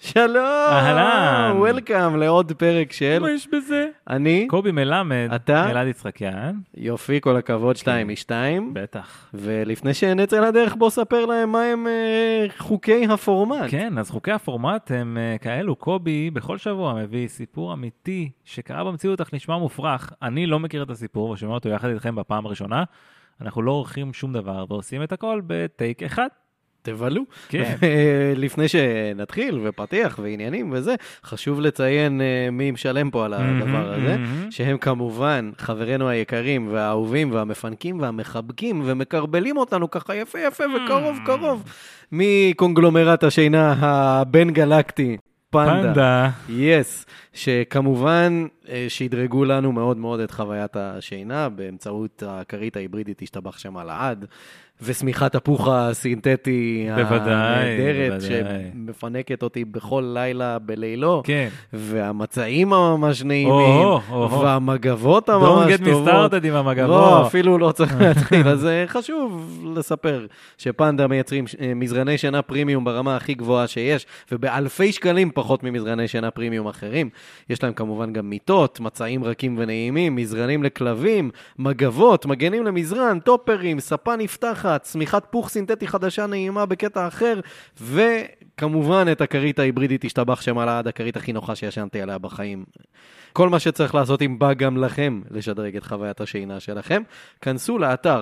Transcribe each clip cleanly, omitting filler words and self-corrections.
שלום, אהלן. וולקאם לעוד פרק של... מה יש בזה? אני, קובי מלמד, אתה? אלעד יצחקיאן. יופי, כל הכבוד, 2 מ-2. בטח. ולפני שנצא לדרך, בוא ספר להם מה הם חוקי הפורמט. כן, אז חוקי הפורמט הם כאלו. קובי בכל שבוע מביא סיפור אמיתי שקרה במציאות אך נשמע מופרך. אני לא מכיר את הסיפור ושומע אותו יחד איתכם בפעם הראשונה. אנחנו לא עורכים שום דבר ועושים את הכל בטייק אחד. תבלו. כן. לפני שנתחיל ופתיח ועניינים וזה, חשוב לציין מי משלם פה על הדבר הזה, שהם כמובן חברינו היקרים והאהובים והמפנקים והמחבקים ומקרבלים אותנו ככה יפה יפה וקרוב קרוב מקונגלומרט השינה הבין גלקטי. פנדה. יס, שכמובן שידרגו לנו מאוד מאוד את חוויית השינה באמצעות הכרית ההיברידית תשתבח שם לעד, וסמיכת הפוך הסינתטי הנהדרת שמפנקת אותי בכל לילה בלילו, כן. והמצעים הממש נעימים, והמגבות הממש Don't get me טובות. started עם המגבות. לא, אפילו לא צריך להתחיל, אז חשוב לספר שפנדה מייצרים מזרני שינה פרימיום ברמה הכי גבוהה שיש, ובאלפי שקלים פחות ממזרני שינה פרימיום אחרים. יש להם כמובן גם מיטות, מצעים רכים ונעימים, מזרנים לכלבים, מגבות, מגנים למזרן, טופרים, ספה נפתחת, צמיחת פוך סינתטי חדשה נעימה בקטע אחר, וכמובן את הכרית ההיברידית תשתבח שם על עד הכרית הכי נוחה שישנתי עליה בחיים. כל מה שצריך לעשות אם בא גם לכם לשדרג את חוויית השינה שלכם, כנסו לאתר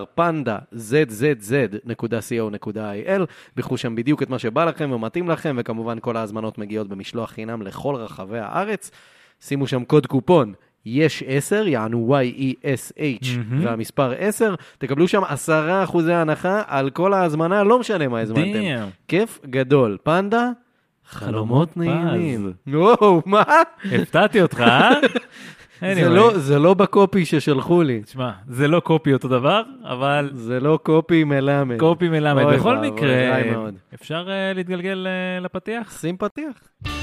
panda.zzz.co.il, בחרו שם בדיוק את מה שבא לכם ומתאים לכם, וכמובן כל ההזמנות מגיעות במשלוח חינם לכל רחבי הארץ. שימו שם קוד קופון יש 10, יענו YESH, והמספר 10, תקבלו שם 10% הנחה על כל ההזמנה, לא משנה מה הזמנתם. כיף גדול. פנדה, חלומות נעימים. וואו, מה? הפתעתי אותך, זה לא בקופי ששלחו לי. תשמע, זה לא קופי אותו דבר, אבל... זה לא קופי מלמד. קופי מלמד. בכל אוי, מקרה, רעי מאוד. אפשר להתגלגל לפתיח? שים פתיח.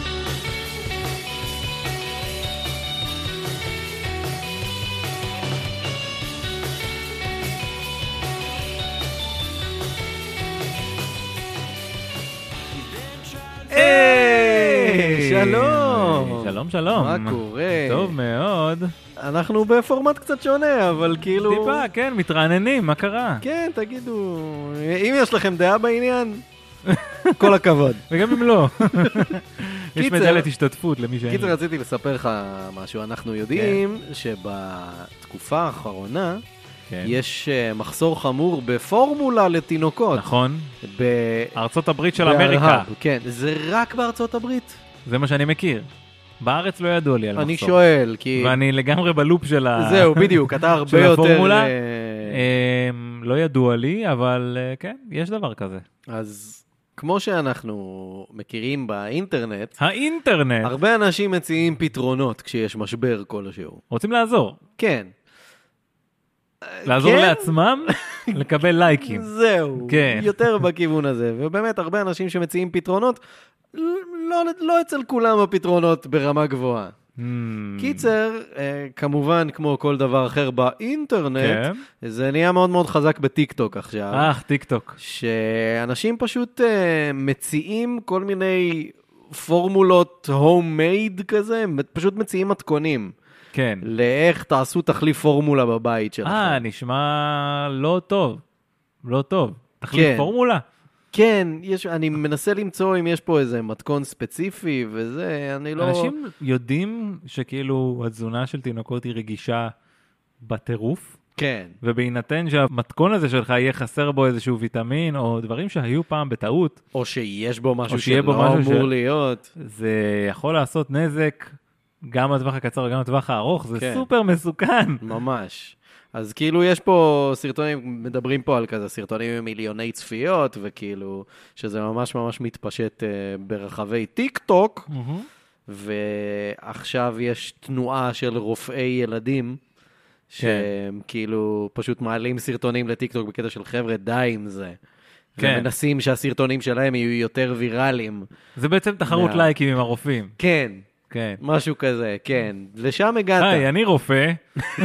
שלום. שלום, שלום. מה קורה? טוב מאוד. אנחנו בפורמט קצת שונה, אבל כאילו... טיפה, כן, מתרעננים, מה קרה? כן, תגידו, אם יש לכם דעה בעניין, כל הכבוד. וגם אם לא. יש מדלת השתתפות למי שאין. קיצר, רציתי לספר לך משהו. אנחנו יודעים שבתקופה האחרונה יש מחסור חמור בפורמולה לתינוקות. נכון. בארצות הברית של אמריקה. כן, זה רק בארצות הברית. זה מה שאני מכיר. בארץ לא ידוע לי על מחסור. אני שואל, כי... ואני לגמרי בלופ של זהו, בדיוק, אתה הרבה יותר... הפורמולה. לא ידוע לי, אבל כן, יש דבר כזה. אז כמו שאנחנו מכירים באינטרנט... האינטרנט! הרבה אנשים מציעים פתרונות כשיש משבר כלשהו. רוצים לעזור. כן. לעזור לעצמם, לקבל לייקים. זהו, יותר בכיוון הזה. ובאמת, הרבה אנשים שמציעים פתרונות, לא אצל כולם הפתרונות ברמה גבוהה. קיצר, כמובן, כמו כל דבר אחר באינטרנט, זה נהיה מאוד מאוד חזק בטיק-טוק עכשיו. טיק-טוק. שאנשים פשוט מציעים כל מיני פורמולות הום-מייד כזה, פשוט מציעים מתכונים. כן. לאיך תעשו תחליף פורמולה בבית שלכם. נשמע לא טוב. לא טוב. תחליף פורמולה? כן, אני מנסה למצוא אם יש פה איזה מתכון ספציפי וזה, אני לא... אנשים יודעים שכאילו התזונה של תינוקות היא רגישה בטירוף? כן. ובהינתן שהמתכון הזה שלך יהיה חסר בו איזשהו ויטמין, או דברים שהיו פעם בטעות. או שיש בו משהו שלא אמור להיות. זה יכול לעשות נזק גם בטווח הקצר וגם בטווח הארוך, זה סופר מסוכן. ממש. אז כאילו יש פה סרטונים, מדברים פה על כזה סרטונים עם מיליוני צפיות, וכאילו שזה ממש ממש מתפשט ברחבי טיק טוק, ועכשיו יש תנועה של רופאי ילדים, שהם כאילו פשוט מעלים סרטונים לטיק טוק בקטע של חבר'ה, די עם זה. ומנסים שהסרטונים שלהם יהיו יותר ויראליים. זה בעצם תחרות לייקים עם הרופאים. כן. כן. משהו כזה, כן. לשם הגעת. היי, אני רופא.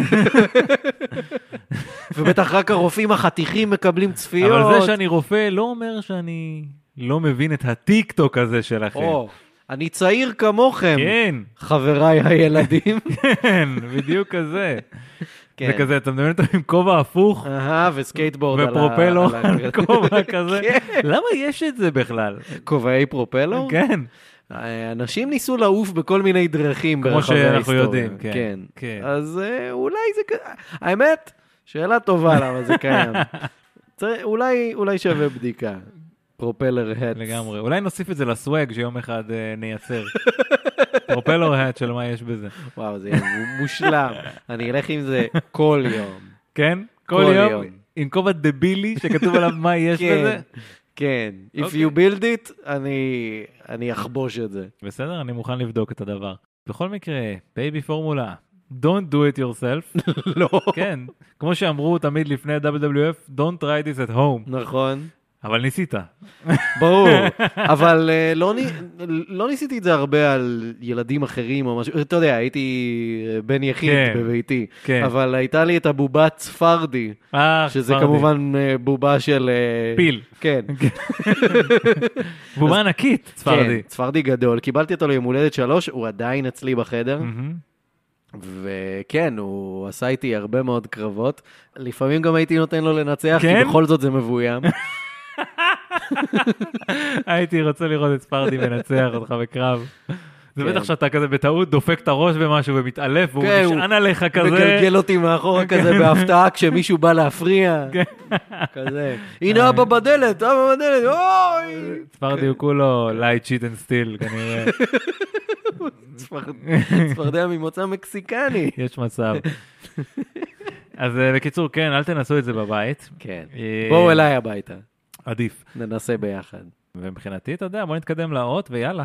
ובטח רק הרופאים החתיכים מקבלים צפיות. אבל זה שאני רופא לא אומר שאני לא מבין את הטיק-טוק הזה שלכם. אני צעיר כמוכם, כן. חבריי הילדים. כן, בדיוק כזה. כן. זה כזה, אתה מדמיין אותו עם כובע הפוך, וסקייטבורד ופרופלור על כובע כזה. כן. למה יש את זה בכלל? כובעי פרופלור? כן. אנשים ניסו לעוף בכל מיני דרכים ברחבי ההיסטוריה. כמו שאנחנו יודעים, כן. כן. אז אולי זה... האמת, שאלה טובה למה זה קיים. אולי שווה בדיקה. פרופלר האט. לגמרי. אולי נוסיף את זה לסווג שיום אחד נייצר. פרופלור האט של מה יש בזה. וואו, זה מושלם. אני אלך עם זה כל יום. כן? כל יום. עם כובע דבילי שכתוב עליו מה יש בזה? כן. If you build it, אני אחבוש את זה. בסדר, אני מוכן לבדוק את הדבר. בכל מקרה, בייבי פורמולה, don't do it yourself. לא. כן. כמו שאמרו תמיד לפני WWF, don't try this at home. נכון. אבל ניסית. ברור, אבל לא ניסיתי את זה הרבה על ילדים אחרים או משהו, אתה יודע, הייתי בן יחיד בביתי, אבל הייתה לי את הבובה צפרדי, שזה כמובן בובה של... פיל. כן. בובה ענקית, צפרדי. כן, צפרדי גדול, קיבלתי אותו ליום הולדת 3, הוא עדיין אצלי בחדר, וכן, הוא עשה איתי הרבה מאוד קרבות, לפעמים גם הייתי נותן לו לנצח, כי בכל זאת זה מבוים. הייתי רוצה לראות את ספרדי מנצח אותך בקרב. זה בטח שאתה כזה בטעות דופק את הראש במשהו ומתעלף, והוא נשען עליך כזה. מגלגל אותי מאחורה כזה בהפתעה כשמישהו בא להפריע. כזה. הנה אבא בדלת, אוי! ספרדי הוא כולו light, cheat and steal כנראה. צפרדע ממוצא מקסיקני. יש מצב. אז בקיצור, כן, אל תנסו את זה בבית. כן. בואו אליי הביתה. עדיף. ננסה ביחד. ומבחינתי, אתה יודע, בוא נתקדם לאות ויאללה.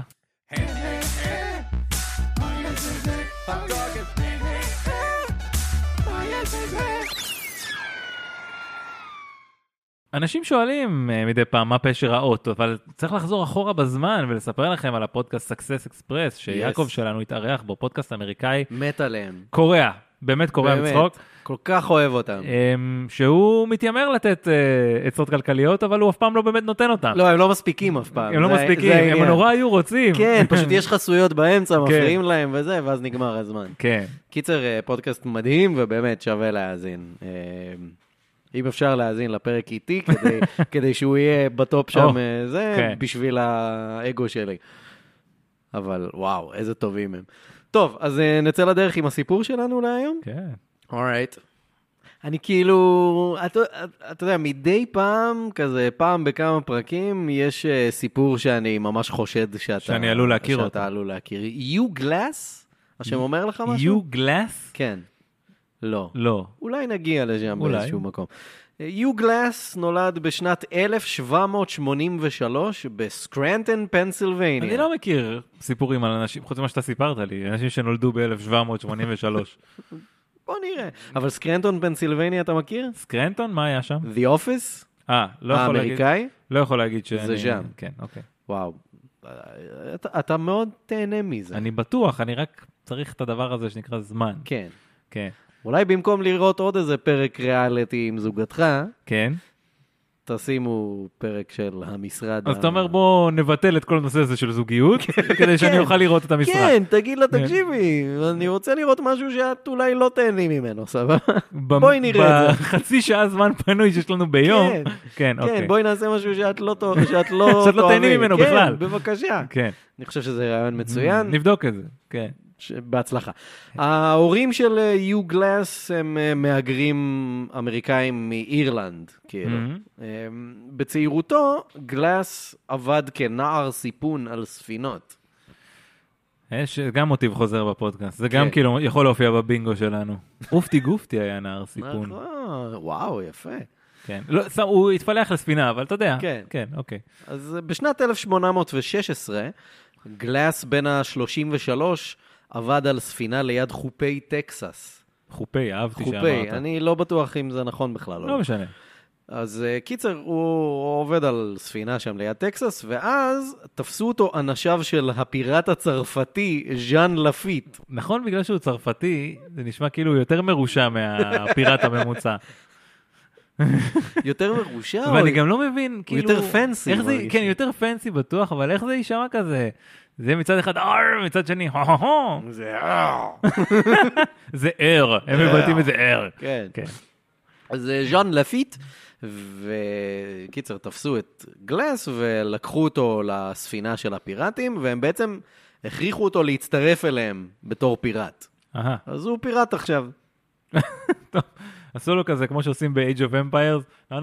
אנשים שואלים מדי פעם מה פשר האות, אבל צריך לחזור אחורה בזמן ולספר לכם על הפודקאסט Success Express, שיעקב שלנו התארח בו, פודקאסט אמריקאי. מת עליהם. קורע, באמת קורע מצחוק. כל כך אוהב אותם. שהוא מתיימר לתת עצות כלכליות, אבל הוא אף פעם לא באמת נותן אותם. לא, הם לא מספיקים אף פעם. הם לא מספיקים, הם נורא היו רוצים. כן, פשוט יש חסויות באמצע, מפריעים להם וזה, ואז נגמר הזמן. כן. קיצר, פודקאסט מדהים, ובאמת שווה להאזין. אם אפשר להאזין לפרק איתי, כדי שהוא יהיה בטופ שם, זה בשביל האגו שלי. אבל וואו, איזה טובים הם. טוב, אז נצא לדרך עם הסיפור שלנו להיום? כן. אורייט. אני כאילו, אתה יודע, מדי פעם, כזה פעם בכמה פרקים, יש סיפור שאני ממש חושד שאני עלול להכיר אותו. שאתה עלול להכיר. יו גלאס? השם אומר לך משהו? יו גלאס? כן. לא. לא. אולי נגיע לשם באיזשהו מקום. יו גלאס נולד בשנת 1783 בסקרנטון, פנסילבניה. אני לא מכיר סיפורים על אנשים, חוץ ממה שאתה סיפרת לי, אנשים שנולדו ב-1783. בוא נראה. אבל סקרנטון, פנסילבניה, אתה מכיר? סקרנטון? מה היה שם? The Office? לא יכול להגיד. האמריקאי? לא יכול להגיד שאני... זה שם. כן, אוקיי. וואו. אתה מאוד תהנה מזה. אני בטוח, אני רק צריך את הדבר הזה שנקרא זמן. כן. כן. אולי במקום לראות עוד איזה פרק ריאליטי עם זוגתך, כן. תשימו פרק של המשרד. אז אתה אומר בוא נבטל את כל הנושא הזה של זוגיות, כדי שאני אוכל לראות את המשרד. כן, תגיד לה, תקשיבי, אני רוצה לראות משהו שאת אולי לא תהני ממנו, סבבה? בואי נראה את זה. בחצי שעה זמן פנוי שיש לנו ביום. כן, אוקיי. כן, בואי נעשה משהו שאת לא תהני ממנו בכלל. כן, בבקשה. כן. אני חושב שזה רעיון מצוין. נבדוק את זה, כן. בהצלחה. ההורים של יו גלאס הם מהגרים אמריקאים מאירלנד, כאילו. בצעירותו, גלאס עבד כנער סיפון על ספינות. יש גם מוטיב חוזר בפודקאסט, זה גם כאילו יכול להופיע בבינגו שלנו. אופטי גופטי היה נער סיפון. נכון, וואו, יפה. כן, הוא התפלח לספינה, אבל אתה יודע. כן, אוקיי. אז בשנת 1816, גלאס בן ה-33 עבד על ספינה ליד חופי טקסס. חופי, אהבתי שאמרת. חופי, אני לא בטוח אם זה נכון בכלל. לא משנה. אז קיצר, הוא עובד על ספינה שם ליד טקסס, ואז תפסו אותו אנשיו של הפיראט הצרפתי, ז'אן לפיט. נכון, בגלל שהוא צרפתי, זה נשמע כאילו יותר מרושע מהפיראט הממוצע. יותר מרושע? ואני גם לא מבין, כאילו... יותר פנסי. כן, יותר פנסי בטוח, אבל איך זה יישמע כזה? זה מצד אחד מצד שני, זה זה ער, הם מבטאים את זה ער. כן. אז ז'אן לפיט, וקיצר, תפסו את גלס ולקחו אותו לספינה של הפיראטים, והם בעצם הכריחו אותו להצטרף אליהם בתור פיראט. אז הוא פיראט עכשיו. טוב, עשו לו כזה, כמו שעושים ב-Age of Empires,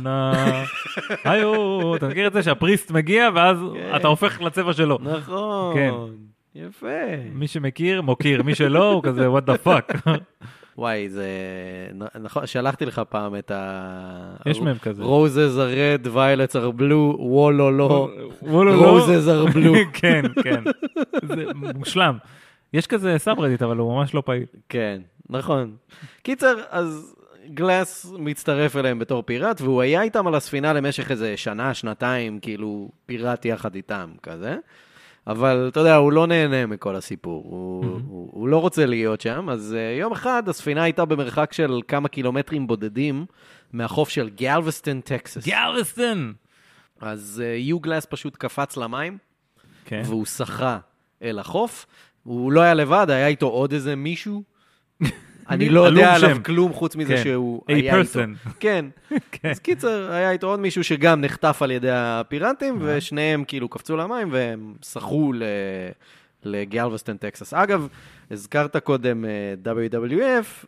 היו, אתה מכיר את זה שהפריסט מגיע, ואז אתה הופך לצבע שלו. נכון, יפה. מי שמכיר, מוקיר, מי שלא, הוא כזה, what the fuck. וואי, זה... נכון, שלחתי לך פעם את ה... יש מהם כזה. Roses are red, violets are blue, וולו, Roses are blue. כן, כן. זה מושלם. יש כזה סאברדיט, אבל הוא ממש לא פעיל. כן, נכון. קיצר, אז גלס מצטרף אליהם בתור פיראט, והוא היה איתם על הספינה למשך איזה שנה, שנתיים, כאילו פיראט יחד איתם, כזה. אבל אתה יודע, הוא לא נהנה מכל הסיפור, הוא לא רוצה להיות שם, אז יום אחד הספינה הייתה במרחק של כמה קילומטרים בודדים מהחוף של גלווסטון, טקסס. גלווסטון! אז יוגלס פשוט קפץ למים, והוא שחה אל החוף, הוא לא היה לבד, היה איתו עוד איזה מישהו, אני לא יודע עליו כלום חוץ מזה שהוא היה איתו. כן, אז קיצר, היה איתו עוד מישהו שגם נחטף על ידי הפיראטים, ושניהם כאילו קפצו למים, והם שחו לגלווסטון, טקסס. אגב, הזכרת קודם WWF,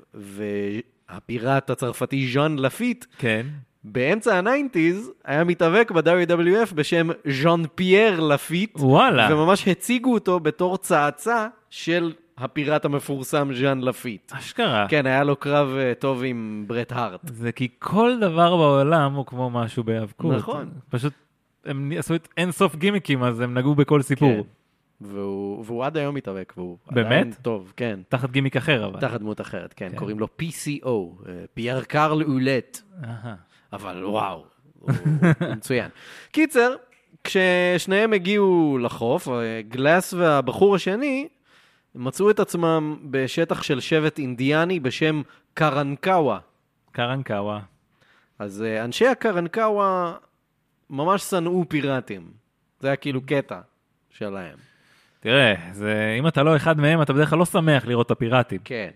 והפיראט הצרפתי ז'אן לפיט, באמצע ה-90s היה מתאבק ב-WWF בשם ז'אן פייר לפיט, וממש הציגו אותו בתור צעצע של הפיראט המפורסם ז'אן לפיט. אשכרה. כן, היה לו קרב טוב עם ברט הארט. זה כי כל דבר בעולם הוא כמו משהו בהיאבקות. נכון. פשוט הם עשו את אין סוף גימיקים, אז הם נגעו בכל סיפור. כן. והוא עד היום מתאבק, והוא באמת? עדיין טוב, כן. תחת גימיק אחר, אבל. תחת דמות אחרת, כן. קוראים לו PCO, פייר קרל אולט. אבל וואו, הוא מצוין. קיצר, כששניהם הגיעו לחוף, גלס והבחור השני מצאו את עצמם בשטח של שבט אינדיאני בשם קרנקאווה. קרנקאווה. אז אנשי הקרנקאווה ממש שנאו פיראטים. זה היה כאילו קטע שלהם. תראה, אם אתה לא אחד מהם, אתה בדרך כלל לא שמח לראות את הפיראטים. כן.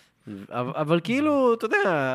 אבל כאילו, אתה יודע...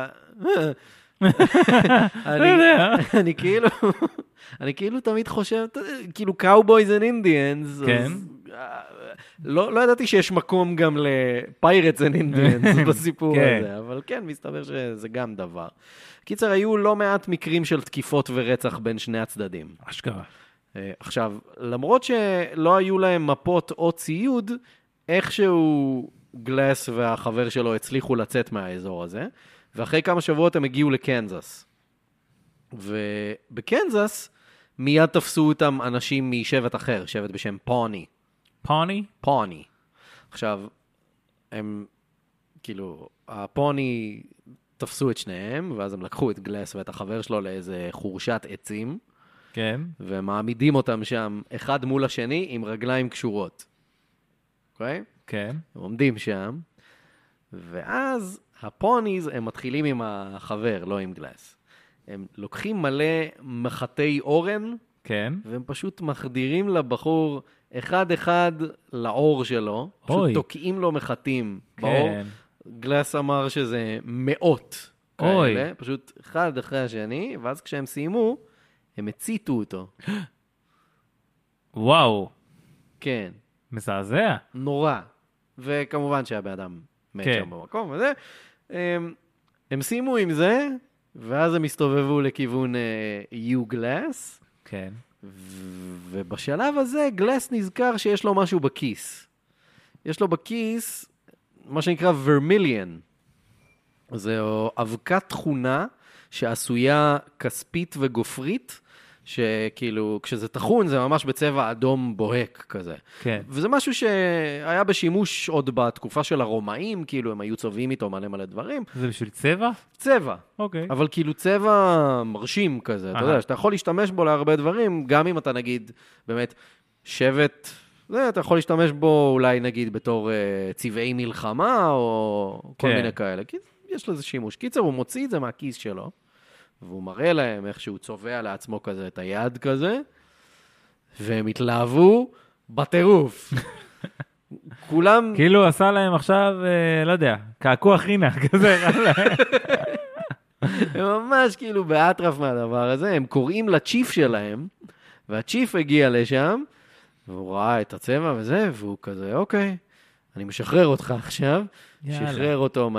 אני כאילו תמיד חושב, כאילו Cowboys and Indians, כן. לא ידעתי שיש מקום גם ל-Pirates and Indians בסיפור הזה, אבל כן, מסתבר שזה גם דבר. קיצר, היו לא מעט מקרים של תקיפות ורצח בין שני הצדדים. אשכרה. עכשיו, למרות שלא היו להם מפות או ציוד, איכשהו גלס והחבר שלו הצליחו לצאת מהאזור הזה, ואחרי כמה שבועות הם הגיעו לקנזס. ובקנזס מיד תפסו אותם אנשים משבט אחר, שבט בשם פוני. פוני? פוני. עכשיו, הם, כאילו, הפוני תפסו את שניהם, ואז הם לקחו את גלס ואת החבר שלו לאיזה חורשת עצים, כן. ומעמידים אותם שם אחד מול השני עם רגליים קשורות. אוקיי? כן. הם עומדים שם, ואז הפוניז, הם מתחילים עם החבר, לא עם גלס. הם לוקחים מלא מחתי אורן, כן. והם פשוט מחדירים לבחור אחד לעור שלו, פשוט תוקעים לו מחתים בעור. גלס אמר שזה מאות כאלה, פשוט אחד אחרי השני, ואז כשהם סיימו, הם הציתו אותו. וואו. כן. מזעזע. נורא. וכמובן שהבן אדם מת שם במקום וזה. הם סיימו עם זה, ואז הם הסתובבו לכיוון גלס. כן. ובשלב הזה גלס נזכר שיש לו משהו בכיס. יש לו בכיס מה שנקרא ורמיליאן. זו אבקת תכונה שעשויה כספית וגופרית, שכאילו, כשזה תחון, זה ממש בצבע אדום בוהק כזה. כן. וזה משהו שהיה בשימוש עוד בתקופה של הרומאים, כאילו, הם היו צובעים איתו מלא דברים. זה בשביל צבע? צבע. אוקיי. אבל כאילו צבע מרשים כזה, אתה יודע, שאתה יכול להשתמש בו להרבה דברים, גם אם אתה נגיד, באמת, שבט, אתה יכול להשתמש בו אולי נגיד בתור צבעי מלחמה, או כל מיני כאלה. כי יש לזה שימוש. קיצר, הוא מוציא את זה מהכיס שלו, והוא מראה להם איך שהוא צובע לעצמו כזה את היד כזה, והם התלהבו, בטירוף. כולם... כאילו עשה להם עכשיו, לא יודע, קעקוע חינה, כזה. הם ממש כאילו באטרף מהדבר הזה, הם קוראים לצ'יף שלהם, והצ'יף הגיע לשם, והוא ראה את הצבע וזה, והוא כזה, אוקיי, אני משחרר אותך עכשיו, שחרר אותו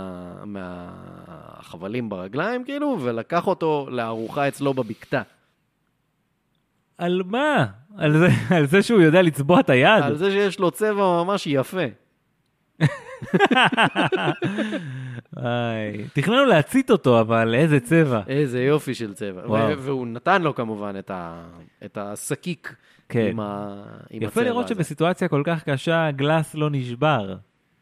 מהחבלים ברגליים, כאילו, ולקח אותו לארוחה אצלו בבקתה. על מה? על זה שהוא יודע לצבוע את היד? על זה שיש לו צבע ממש יפה. תכננו להצית אותו, אבל איזה צבע. איזה יופי של צבע. והוא נתן לו כמובן את השקיק עם הצבע הזה. יפה לראות שבסיטואציה כל כך קשה, גלאס לא נשבר.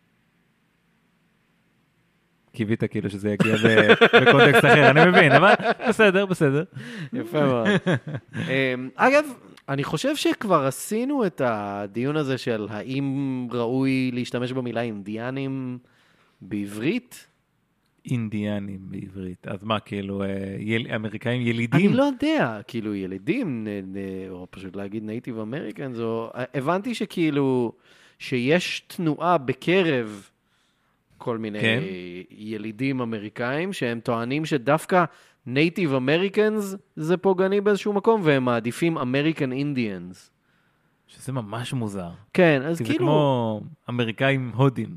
קיווית כאילו שזה יגיע בקונטקסט אחר, אני מבין, אבל בסדר. יפה מאוד. אגב, אני חושב שכבר עשינו את הדיון הזה של האם ראוי להשתמש במילה אינדיאנים בעברית? אינדיאנים בעברית. אז מה, כאילו, אמריקאים ילידים? אני לא יודע, כאילו ילידים, או פשוט להגיד נייטיב אמריקנס, הבנתי שכאילו, שיש תנועה בקרב כל מיני ילידים אמריקאים, שהם טוענים שדווקא נייטיב אמריקנס זה פוגעני באיזשהו מקום, והם מעדיפים אמריקן אינדיאנס. שזה ממש מוזר. כן, אז כי כאילו... זה כמו אמריקאים הודים.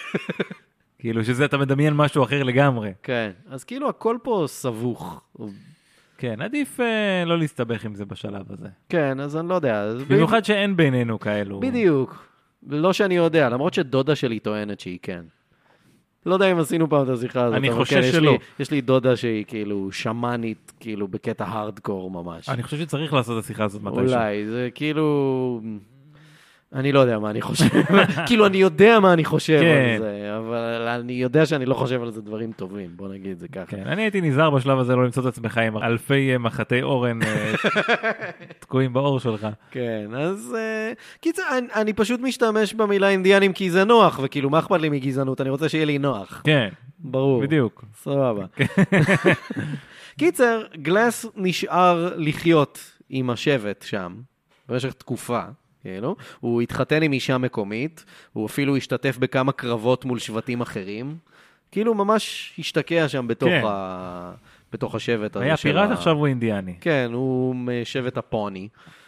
כאילו שזה אתה מדמיין משהו אחר לגמרי. כן, אז כאילו הכל פה סבוך. כן, עדיף לא להסתבך עם זה בשלב הזה. כן, אז אני לא יודע. במיוחד שאין בינינו כאלו. בדיוק. לא שאני יודע, למרות שדודה שלי טוענת שהיא כן. לא יודע אם עשינו פעם את השיחה הזאת. אני חושב שלא. יש לי דודה שהיא כאילו שמנית, כאילו בקטע הארדקור ממש. אני חושב שצריך לעשות את השיחה הזאת מתישהו. אולי, זה כאילו... אני לא יודע מה אני חושב. כאילו, אני יודע מה אני חושב על זה, אבל אני יודע שאני לא חושב על זה דברים טובים. בוא נגיד זה ככה. כן, אני הייתי נזהר בשלב הזה לא למצוא את עצמך עם אלפי מחטי אורן תקועים באור שלך. כן, אז... קיצר, אני פשוט משתמש במילה אינדיאנים כי זה נוח, וכאילו, מה אכפת לי מגזענות? אני רוצה שיהיה לי נוח. כן. ברור. בדיוק. סבבה. קיצר, גלאס נשאר לחיות עם השבט שם, במשך תקופה. כאילו, הוא התחתן עם אישה מקומית, הוא אפילו השתתף בכמה קרבות מול שבטים אחרים, כאילו ממש השתקע שם בתוך השבט הזה. היה פיראט, עכשיו הוא אינדיאני. כן, הוא משבט הפוני.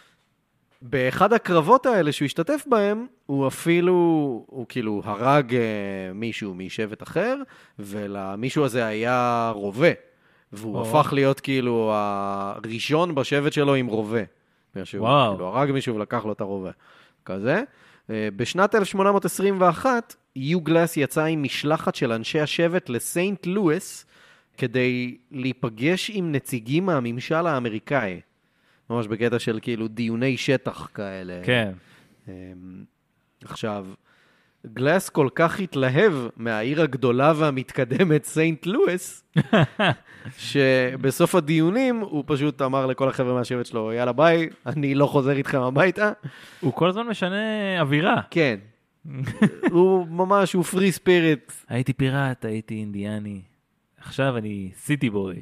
באחד הקרבות האלה שהוא השתתף בהם, הוא כאילו הרג מישהו משבט אחר, ולמישהו הזה היה רובה, והוא הפך להיות כאילו הראשון בשבט שלו עם רובה. וואו. כאילו הרג מישהו ולקח לו את הרובה. כזה. בשנת 1821, גלאס יצא עם משלחת של אנשי השבט לסיינט לואיס, כדי להיפגש עם נציגים מהממשל האמריקאי. ממש בקטע של כאילו דיוני שטח כאלה. כן. עכשיו, גלאס כל כך התלהב מהעיר הגדולה והמתקדמת סיינט לואיס, שבסוף הדיונים הוא פשוט אמר לכל החבר'ה מהשבט שלו, יאללה ביי, אני לא חוזר איתכם הביתה. הוא כל הזמן משנה אווירה. כן. הוא ממש, הוא פרי ספיריט. הייתי פיראט, הייתי אינדיאני. עכשיו אני סיטי בוי.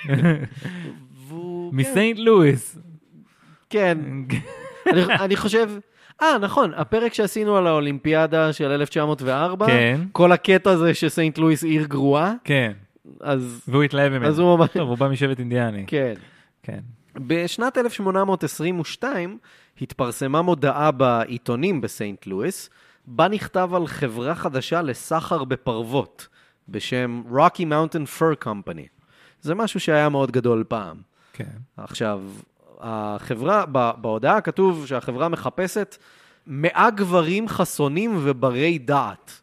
מסיינט לואיס. כן. אני חושב... נכון, הפרק שעשינו על האולימפיאדה של 1904, כן. כל הקטע הזה שסיינט לואיס עיר גרועה. כן. אז... והוא התלהב ממנו. אז הוא ממש... טוב, הוא בא משבט אינדיאני. כן. כן. בשנת 1822 התפרסמה מודעה בעיתונים בסיינט לואיס, בה נכתב על חברה חדשה לסחר בפרוות, בשם Rocky Mountain Fur Company. זה משהו שהיה מאוד גדול פעם. כן. עכשיו... החברה, בהודעה כתוב שהחברה מחפשת 100 גברים חסונים וברי דעת.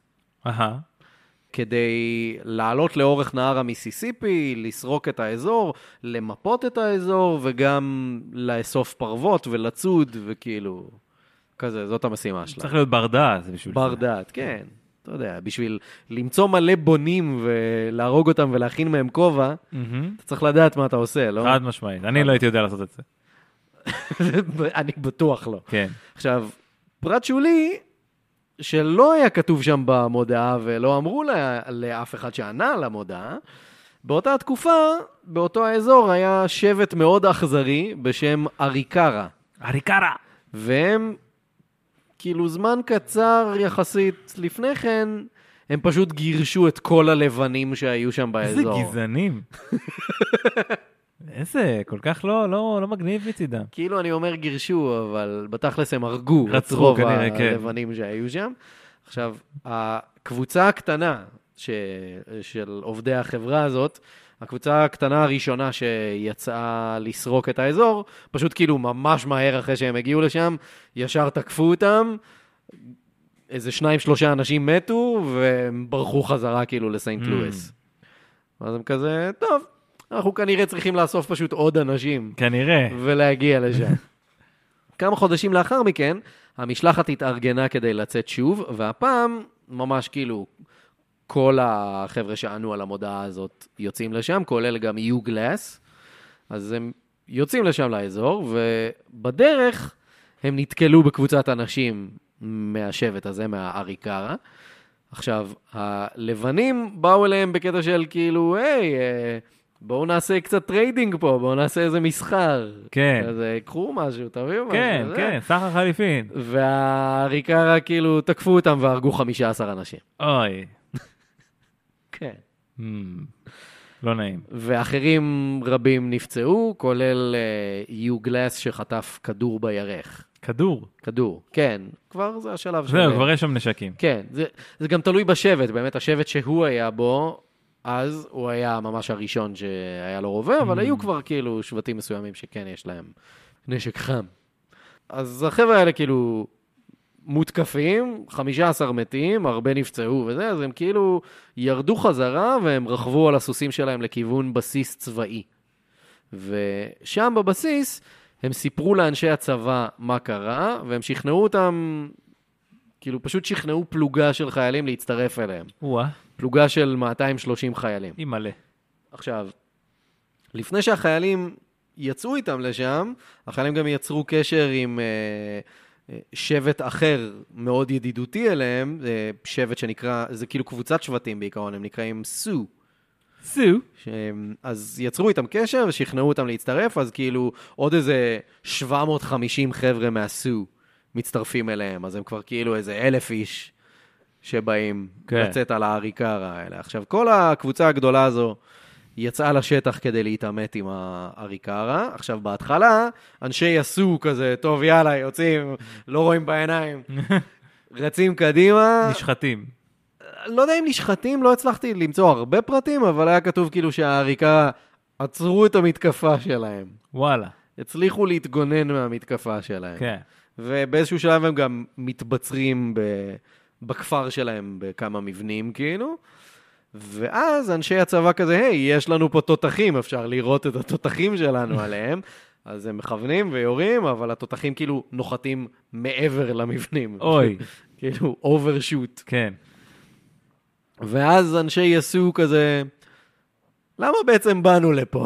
כדי לעלות לאורך נהר המיסיסיפי, לסרוק את האזור, למפות את האזור, וגם לאסוף פרוות ולצוד, וכאילו, כזה, זאת המשימה שלה. צריך להיות בר דעת בשביל זה. בר דעת, כן. אתה יודע, בשביל למצוא מלא בונים ולהרוג אותם ולהכין מהם כובע, אתה צריך לדעת מה אתה עושה, לא? חד משמעית. אני לא הייתי יודע לעשות את זה. אני בטוח לא. כן. עכשיו, פרט שולי, שלא היה כתוב שם במודעה, ולא אמרו לאף אחד שענה למודעה, באותה תקופה, באותו האזור, היה שבט מאוד אכזרי, בשם אריקרה. אריקרה. והם כאילו זמן קצר יחסית לפני כן, הם פשוט גירשו את כל הלבנים שהיו שם באזור. איזה גזענים. איזה, כל כך לא מגניב מצידם. כאילו אני אומר גירשו, אבל בתכלס הם הרגו את רצחו רוב כנראה, כן. הלבנים שהיו שם. עכשיו, הקבוצה הקטנה של עובדי החברה הזאת, הקבוצה הקטנה הראשונה שיצאה לסרוק את האזור, פשוט כאילו ממש מהר אחרי שהם הגיעו לשם, ישר תקפו אותם, איזה 2-3 אנשים מתו, והם ברחו חזרה כאילו לסיינט לואיס. אז הם כזה, טוב, אנחנו כנראה צריכים לאסוף פשוט עוד אנשים. כנראה. ולהגיע לשם. כמה חודשים לאחר מכן, המשלחת התארגנה כדי לצאת שוב, והפעם ממש כאילו כל החבר'ה שענו על המודעה הזאת יוצאים לשם, כולל גם יוגלס, אז הם יוצאים לשם לאזור, ובדרך הם נתקלו בקבוצת אנשים מהשבט הזה, מהאריקרה. עכשיו, הלבנים באו אליהם בקטע של כאילו, היי, בואו נעשה קצת טריידינג פה, בואו נעשה איזה מסחר. כן. אז קחו משהו, תביאו משהו. כן, כן, סחר חליפין. והאריקרה כאילו תקפו אותם והרגו 15 אנשים. אוי. כן. לא נעים. ואחרים רבים נפצעו, כולל יוגלס שחטף כדור בירך. כדור, כן. כבר זה השלב שלו. זהו, כבר יש שם נשקים. כן, זה גם תלוי בשבט, באמת השבט שהוא היה בו, אז הוא היה ממש הראשון שהיה לו רובה, אבל היו כבר כאילו שבטים מסוימים שכן יש להם נשק חם. אז החבר'ה האלה כאילו מותקפים, 15 מתים, הרבה נפצעו וזה, אז הם כאילו ירדו חזרה והם רכבו על הסוסים שלהם לכיוון בסיס צבאי. ושם בבסיס הם סיפרו לאנשי הצבא מה קרה, והם שכנעו אותם, כאילו פשוט שכנעו פלוגה של חיילים להצטרף אליהם. פלוגה של 230 חיילים. היא מלא. עכשיו, לפני שהחיילים יצאו איתם לשם, החיילים גם יצרו קשר עם שבט אחר מאוד ידידותי אליהם, שבט שנקרא, זה כאילו קבוצת שבטים בעיקרון, הם נקראים סו. אז יצרו איתם קשר ושכנעו אותם להצטרף, אז כאילו עוד איזה 750 חבר'ה מהסו מצטרפים אליהם, אז הם כבר כאילו איזה 1,000 איש שבאים לצאת על האריקרה האלה. עכשיו, כל הקבוצה הגדולה הזו יצאה לשטח כדי להתאמת עם האריקרה. עכשיו, בהתחלה, אנשי יסו כזה, טוב, יאללה, יוצאים, לא רואים בעיניים, רצים קדימה. נשחטים. לא יודע אם נשחטים, לא הצלחתי למצוא הרבה פרטים, אבל היה כתוב כאילו שהאריקרה עצרו את המתקפה שלהם. וואלה. הצליחו להתגונן מהמתקפה שלהם. כן. ובאיזשהו שלב הם גם מתבצרים בכפר שלהם בכמה מבנים כאילו, ואז אנשי הצבא כזה, היי, יש לנו פה תותחים, אפשר לראות את התותחים שלנו עליהם, אז הם מכוונים ויורים, אבל התותחים כאילו נוחתים מעבר למבנים. אוי. כאילו, אוברשוט. כן. ואז אנשי יסו כזה, למה בעצם באנו לפה?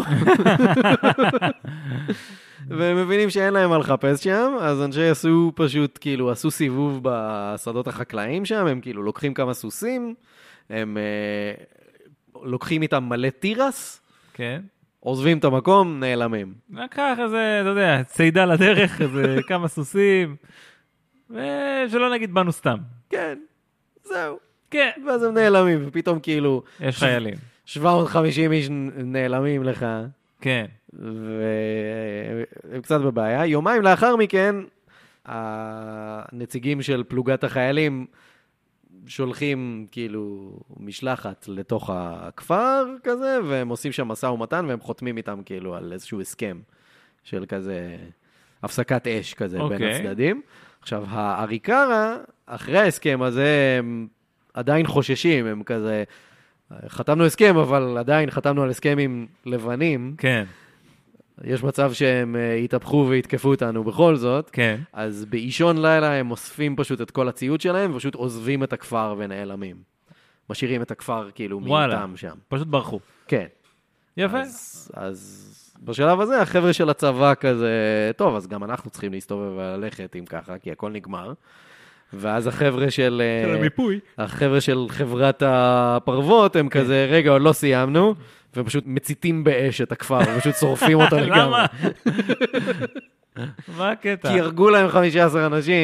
והם מבינים שאין להם מה לחפש שם, אז אנשי יסו פשוט כאילו עשו סיבוב בשדות החקלאים שם, הם כאילו לוקחים כמה סוסים, הם לוקחים איתם מלא טירס, כן. עוזבים את המקום, נעלמים. לקח איזה, אתה יודע, צעידה לדרך, איזה כמה סוסים, ושלא נגיד באנו סתם. כן, זהו. כן. ואז הם נעלמים, ופתאום כאילו... יש חיילים. 750 איש נעלמים לך. כן. והם קצת בבעיה. יומיים לאחר מכן, הנציגים של פלוגת החיילים שולחים כאילו משלחת לתוך הכפר כזה, והם עושים שם משא ומתן, והם חותמים איתם כאילו על איזשהו הסכם של כזה הפסקת אש כזה בין הצדדים. עכשיו, האריקרה, אחרי ההסכם הזה, הם עדיין חוששים, הם כזה, חתמנו הסכם, אבל עדיין חתמנו על הסכם עם לבנים. כן. יש מצב שהם יתהפכו ויתקפו אותנו בכל זאת. כן. אז באישון לילה הם אוספים פשוט את כל הציוד שלהם, ופשוט עוזבים את הכפר ונעלמים. משאירים את הכפר כאילו מאיתם שם. פשוט ברחו. כן. יפה. אז בשלב הזה החבר'ה של הצבא כזה, טוב, אז גם אנחנו צריכים להסתובב וללכת אם ככה, כי הכל נגמר. ואז החבר'ה של המיפוי. החבר'ה של חברת הפרוות, הם כזה, רגע, עוד לא סיימנו, ופשוט מציתים באש את הכפר, ופשוט שורפים אותו לגמרי. למה? מה הקטע? כי הרגו להם 15 אנשים,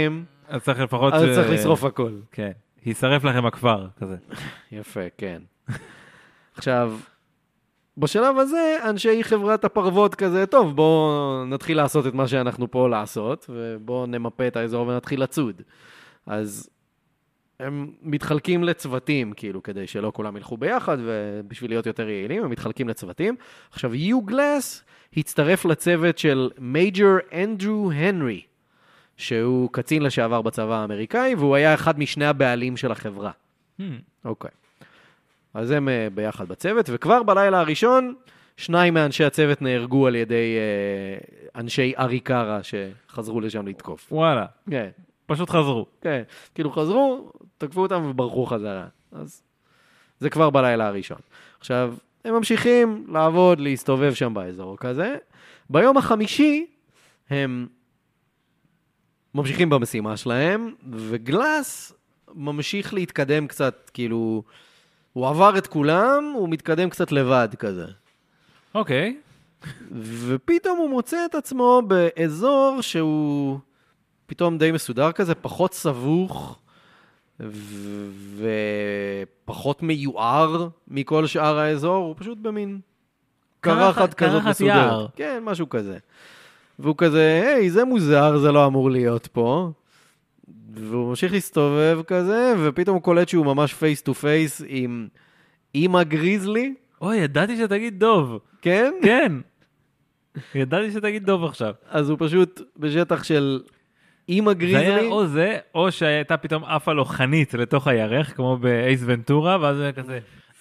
אז צריך לפחות... אז צריך לשרוף הכל. כן, יישרף לכם הכפר, כזה. יפה, כן. עכשיו, בשלב הזה, אנשי חברת הפרוות כזה, טוב, בואו נתחיל לעשות את מה שאנחנו פה לעשות, ובואו נמפה את האזור ונתחיל לצוד. אז הם מתחלקים לצוותים, כאילו, כדי שלא כולם ילכו ביחד, ובשביל להיות יותר יעילים, הם מתחלקים לצוותים. עכשיו, יוגלס הצטרף לצוות של מייג'ר אנדרו הנרי, שהוא קצין לשעבר בצבא האמריקאי, והוא היה אחד משני הבעלים של החברה. אוקיי. אז הם ביחד בצוות, וכבר בלילה הראשון, 2 מאנשי הצוות נהרגו על ידי אנשי אריקרה שחזרו לשם לתקוף. וואלה. כן. פשוט חזרו. כן. כאילו חזרו, תקפו אותם וברחו חזרה. אז זה כבר בלילה הראשון. עכשיו, הם ממשיכים לעבוד, להסתובב שם באזור כזה. ביום החמישי, הם ממשיכים במשימה שלהם, וגלאס ממשיך להתקדם קצת, כאילו, הוא עבר את כולם, הוא מתקדם קצת לבד כזה. אוקיי. ופתאום הוא מוצא את עצמו באזור שהוא פתאום די מסודר כזה, פחות סבוך, ופחות מיוער מכל שאר האזור, הוא פשוט במין קרחת כזאת מסודרת. יער. כן, משהו כזה. והוא כזה, היי, זה מוזר, זה לא אמור להיות פה. והוא ממשיך להסתובב כזה, ופתאום הוא קולט שהוא ממש פייס טו פייס עם אמא גריזלי. אוי, ידעתי שתגיד דוב. כן? כן. ידעתי שתגיד דוב עכשיו. אז הוא פשוט בשטח של אמא גריזלי. זה היה או זה, או שהייתה פתאום עפה לו חנית לתוך הירך, כמו באייס ונטורה, ואז זה היה כזה,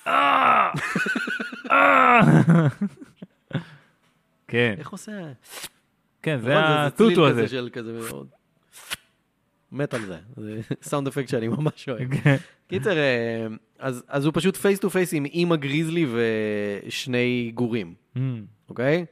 כן. איך עושה? כן, זה הטוטו הזה. של כזה מאוד. מת על זה. זה סאונד אפקט שאני ממש אוהב. קיצר, אז הוא פשוט פייס טו פייס עם אמא גריזלי ושני גורים. אוקיי?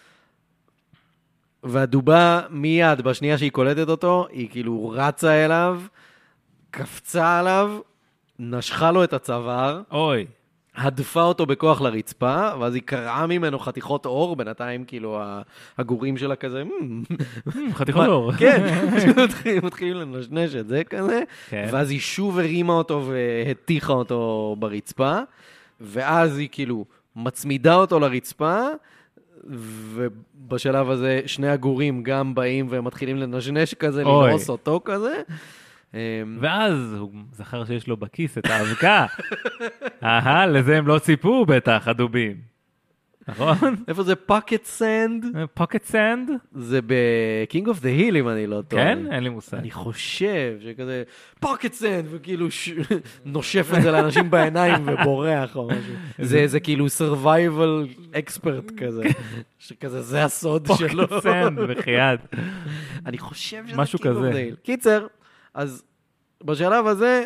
והדובה מיד, בשנייה שהיא קולטת אותו, היא כאילו רצה אליו, קפצה עליו, נשכה לו את הצוואר. אוי. הדפה אותו בכוח לרצפה, ואז היא קרעה ממנו חתיכות אור, בינתיים כאילו הגורים שלה כזה, חתיכות אור. כן, מתחילים לנשנש את זה כזה, ואז היא שוב הרימה אותו והתיחה אותו ברצפה, ואז היא כאילו מצמידה אותו לרצפה, ובשלב הזה שני הגורים גם באים ומתחילים לנשנש כזה, לנעוס אותו כזה, ואז הוא זכר שיש לו בכיס את האבקה. לזה הם לא ציפו בטח, הדובים. נכון? איפה זה? פוקט סנד? פוקט סנד? זה ב-King of the Hill, אם אני לא טועה. כן? אין לי מושג. אני חושב שכזה, פוקט סנד, וכאילו נושף את זה לאנשים בעיניים ובורח או משהו. זה כאילו survival expert כזה. שכזה, זה הסוד שלו. פוקט סנד, בחייאת. אני חושב שזה משהו King of כזה. the Hill. קיצר, אז בשלב הזה,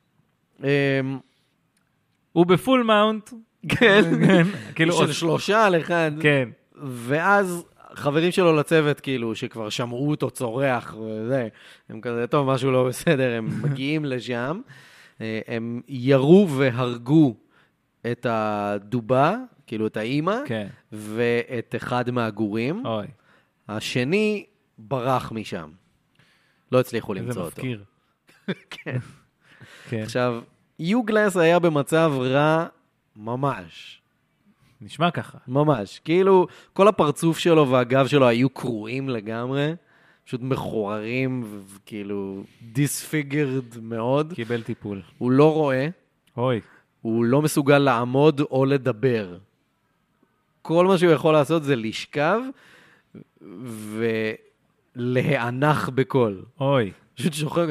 הוא בפול מאונט. כן, כאילו של 3 על 1. כן. ואז חברים שלו לצוות, כאילו, שכבר שמעו אותו צורח וזה, הם כזה, טוב, משהו לא בסדר, הם מגיעים לשם, הם ירו והרגו את הדובה, כאילו את האימא, כן. ואת אחד מהגורים. אוי. השני ברח משם. לא הצליחו למצוא אותו. זה מפקיר. כן. כן. עכשיו, יוגלס היה במצב רע ממש. נשמע ככה. ממש. כאילו, כל הפרצוף שלו והגב שלו היו קרועים לגמרי, פשוט מכוערים וכאילו disfigured מאוד. קיבל טיפול. הוא לא רואה. אוי. הוא לא מסוגל לעמוד או לדבר. כל מה שהוא יכול לעשות זה לשכב ולהיענך בקול. אוי. פשוט שוכר.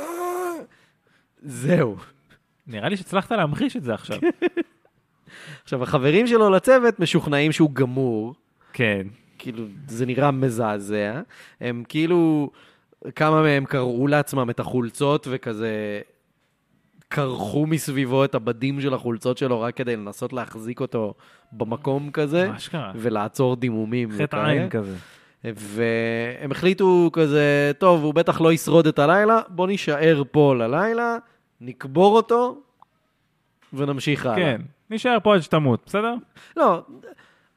זהו. נראה לי שהצלחת להמחיש את זה עכשיו. עכשיו, החברים שלו לצוות משוכנעים שהוא גמור. כן. כאילו, זה נראה מזעזע. הם כאילו, כמה מהם קראו לעצמם את החולצות וכזה קרחו מסביבו את הבדים של החולצות שלו רק כדי לנסות להחזיק אותו במקום כזה. מה שקרה? ולעצור דימומים. חטא עין כזה. והם החליטו כזה, טוב, הוא בטח לא ישרוד את הלילה, בוא נשאר פה ללילה, נקבור אותו ונמשיך הלאה. כן. נשאר פה עד שתמות, בסדר? לא,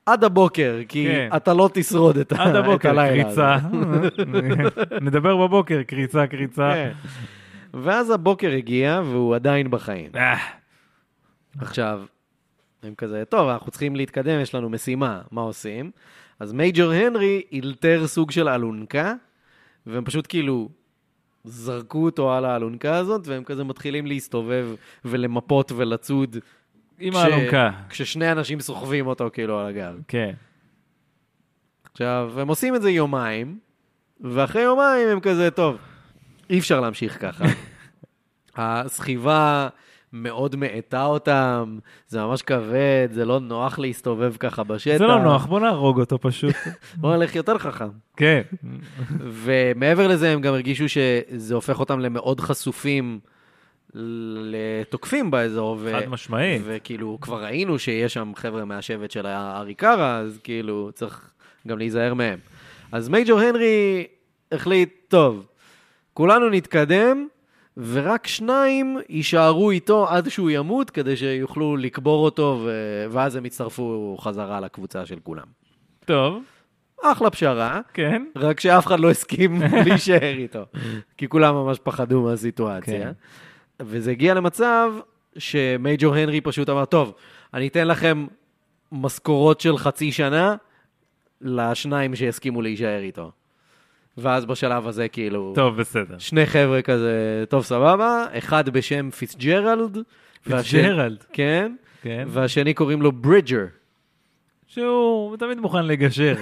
עד הבוקר, כי אתה לא תשרוד את הלילה. עד הבוקר, קריצה. נדבר בבוקר, קריצה. ואז הבוקר הגיע, והוא עדיין בחיים. עכשיו, הם כזה, טוב, אנחנו צריכים להתקדם, יש לנו משימה, מה עושים? אז מייג'ור הנרי אילתר סוג של אלונקה, והם פשוט כאילו זרקו אותו על האלונקה הזאת, והם כזה מתחילים להסתובב ולמפות ולצוד. עם האלונקה. כששני אנשים סוחבים אותו כאילו על הגב. כן. עכשיו, הם עושים את זה יומיים, ואחרי יומיים הם כזה, טוב, אי אפשר להמשיך ככה. הסחיבה מאוד מעטה אותם, זה ממש כבד, זה לא נוח להסתובב ככה בשטח. זה לא נוח, בוא נהרוג אותו פשוט. בוא נלך יותר חכם. כן. ומעבר לזה הם גם הרגישו שזה הופך אותם למאוד חשופים לתוקפים באזור. חד משמעית. וכאילו כבר ראינו שיש שם חבר'ה מהשבט של האריקרה, אז כאילו צריך גם להיזהר מהם. אז מייג'ור הנרי החליט, טוב, כולנו נתקדם, ורק 2 יישארו איתו עד שהוא ימות, כדי שיוכלו לקבור אותו, ואז הם יצטרפו חזרה לקבוצה של כולם. טוב. אחלה פשרה. כן. רק שאף אחד לא הסכים להישאר איתו. כי כולם ממש פחדו מהסיטואציה. כן. וזה הגיע למצב שמייג'ור הנרי פשוט אמר, טוב, אני אתן לכם משכורות של חצי שנה, ל2 שהסכימו להישאר איתו. ואז בשלב הזה כאילו... טוב, בסדר. 2 חבר'ה כזה, טוב, סבבה, אחד בשם פיצג'רלד. פיצג'רלד? כן. כן. והשני קוראים לו ברידג'ר. שהוא תמיד מוכן לגשר.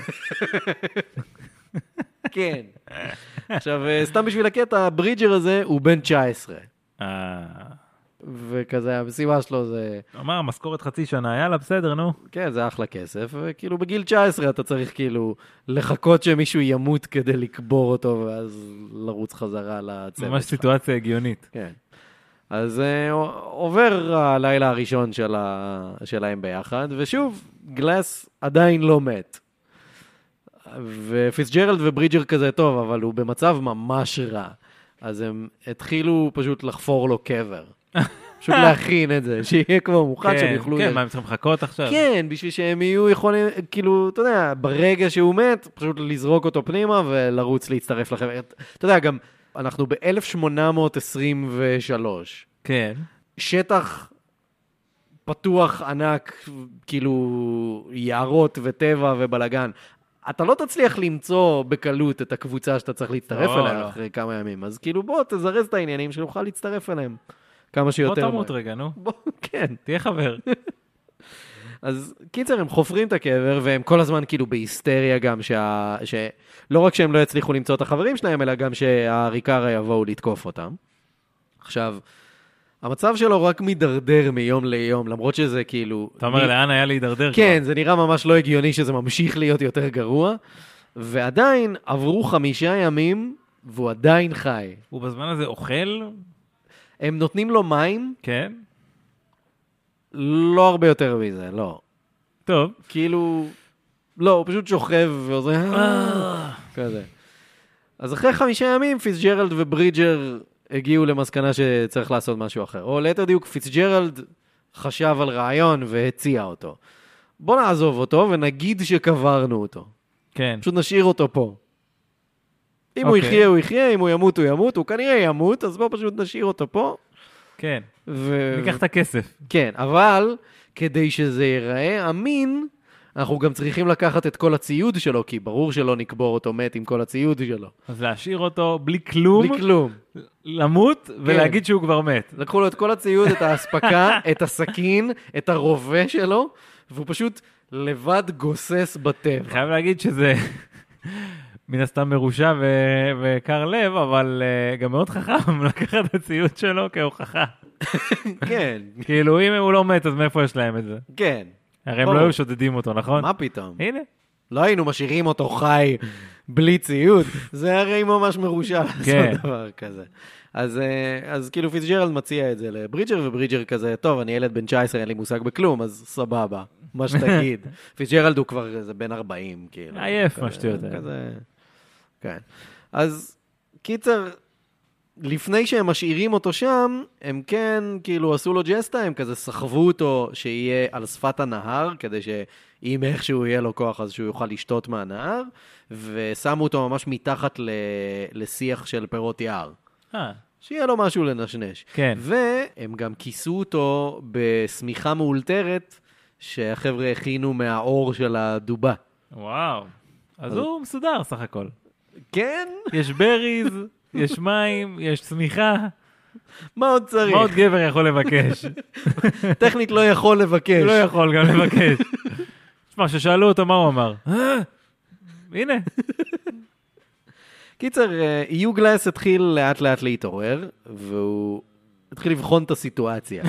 כן. עכשיו, סתם בשביל הקטע, הברידג'ר הזה הוא בן 19. וכזה, המשימה שלו זה... אמר, משכורת חצי שנה, יאללה, בסדר, נו. כן, זה אחלה כסף, וכאילו בגיל 19 אתה צריך כאילו לחכות שמישהו ימות כדי לקבור אותו, ואז לרוץ חזרה לצוות שלך. ממש סיטואציה הגיונית. כן. אז עובר הלילה הראשון שלהם ביחד, ושוב, גלאס עדיין לא מת. ופיצג'רלד וברידג'ר כזה טוב, אבל הוא במצב ממש רע. אז הם התחילו פשוט לחפור לו קבר. פשוט להכין את זה, שיהיה כבר מוכן שהם יוכלו... כן, מה, הם צריכים לחכות עכשיו? כן, בשביל שהם יהיו יכולים, כאילו, אתה יודע, ברגע שהוא מת, פשוט לזרוק אותו פנימה ולרוץ להצטרף לכם. אתה יודע, גם אנחנו ב-1823. כן. שטח פתוח ענק, כאילו, יערות וטבע ובלגן. אתה לא תצליח למצוא בקלות את הקבוצה שאתה צריך להצטרף אליה אחרי כמה ימים. אז כאילו, בוא, תזרז את העניינים שנוכל להצטרף אליהם. כמה שיותר. בוא תמות רגע, נו. בוא, כן. תהיה חבר. אז קיצר, הם חופרים את הקבר, והם כל הזמן כאילו בהיסטריה גם, לא רק שהם לא יצליחו למצוא את החברים שלהם, אלא גם שהאריקרה יבואו לתקוף אותם. עכשיו, המצב שלו רק מדרדר מיום ליום, למרות שזה כאילו... אתה אומר, לאן היה להידרדר? כן, זה נראה ממש לא הגיוני שזה ממשיך להיות יותר גרוע, ועדיין עברו 5 ימים, והוא עדיין חי. הוא בזמן הזה אוכל? הם נותנים לו מים. כן. לא הרבה יותר מזה, לא. טוב. כאילו, לא, הוא פשוט שוכב ועושה... כזה. אז אחרי 5 ימים, פיצג'רלד וברידג'ר הגיעו למסקנה שצריך לעשות משהו אחר. או ליתר דיוק, פיצג'רלד חשב על רעיון והציע אותו. בוא נעזוב אותו ונגיד שקברנו אותו. כן. פשוט נשאיר אותו פה. אם הוא יחיה, הוא יחיה, אם הוא ימות, הוא ימות. הוא כנראה ימות, אז בוא פשוט נשאיר אותו פה. כן. ניקח את הכסף. כן, אבל כדי שזה ייראה אמין, אנחנו גם צריכים לקחת את כל הציוד שלו, כי ברור שלא נקבור אותו מת עם כל הציוד שלו. אז להשאיר אותו בלי כלום. בלי כלום. למות ולהגיד שהוא כבר מת. לקחו לו את כל הציוד, את ההספקה, את הסכין, את הרובה שלו, והוא פשוט לבד גוסס בטבע. חייב להגיד שזה מן הסתם מרושע וקר לב, אבל גם מאוד חכם לקחת את הציוד שלו כהוכחה. כן. כאילו, אם הוא לא מת, אז מאיפה יש להם את זה? כן. הרי הם לא היו שודדים אותו, נכון? מה פתאום? הנה. לא היינו משאירים אותו חי בלי ציוד. זה הרי ממש מרושע לעשות דבר כזה. אז כאילו פיצג'רלד מציע את זה לברידג'ר, וברידג'ר כזה, טוב, אני ילד בן 19, אין לי מושג בכלום, אז סבבה, מה שתגיד. פיצג'רלד הוא כבר בן 40, כאילו. עייף, מה שטויות. כזה, כן. אז קיצר, לפני שהם משאירים אותו שם, הם כן, כאילו, עשו לו ג'סטה, הם כזה סחבו אותו שיהיה על שפת הנהר, כדי שאם איכשהו יהיה לו כוח, אז שהוא יוכל לשתות מהנהר, ושמו אותו ממש מתחת לשיח של פירות יער. שיהיה לו משהו לנשנש. כן. והם גם כיסו אותו בסמיכה מאולתרת, שהחבר'ה הכינו מהאור של הדובה. וואו. אז הוא מסודר סך הכל. כן? יש בריז, יש מים, יש צמיחה. מה עוד צריך? מה עוד גבר יכול לבקש? טכנית לא יכול לבקש. לא יכול גם לבקש. תשמע, ששאלו אותו מה הוא אמר. הנה. קיצר, יוגלס התחיל לאט לאט להתעורר, והוא התחיל לבחון את הסיטואציה.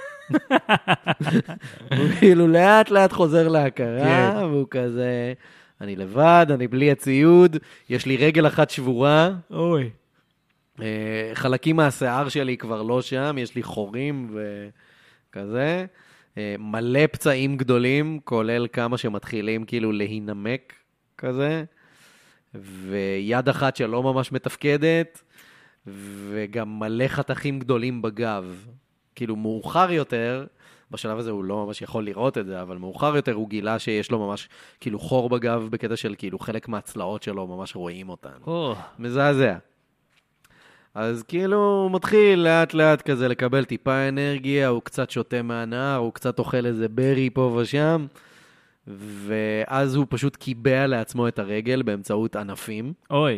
הוא כאילו לאט לאט חוזר להכרה, והוא כזה, אני לבד, אני בלי הציוד, יש לי רגל אחת שבורה. אוי. חלקים מהשיער שלי כבר לא שם, יש לי חורים וכזה. מלא פצעים גדולים, כולל כמה שמתחילים כאילו להינמק כזה. ויד אחת שלא ממש מתפקדת, וגם מלא חתכים גדולים בגב. כאילו מאוחר יותר, בשלב הזה הוא לא ממש יכול לראות את זה, אבל מאוחר יותר הוא גילה שיש לו ממש כאילו חור בגב, בקטע של כאילו חלק מהצלעות שלו ממש רואים אותן. מזעזע. אז כאילו הוא מתחיל לאט לאט כזה לקבל טיפה אנרגיה, הוא קצת שותה מהנהר, הוא קצת אוכל איזה ברי פה ושם, ואז הוא פשוט קיבע לעצמו את הרגל באמצעות ענפים. אוי.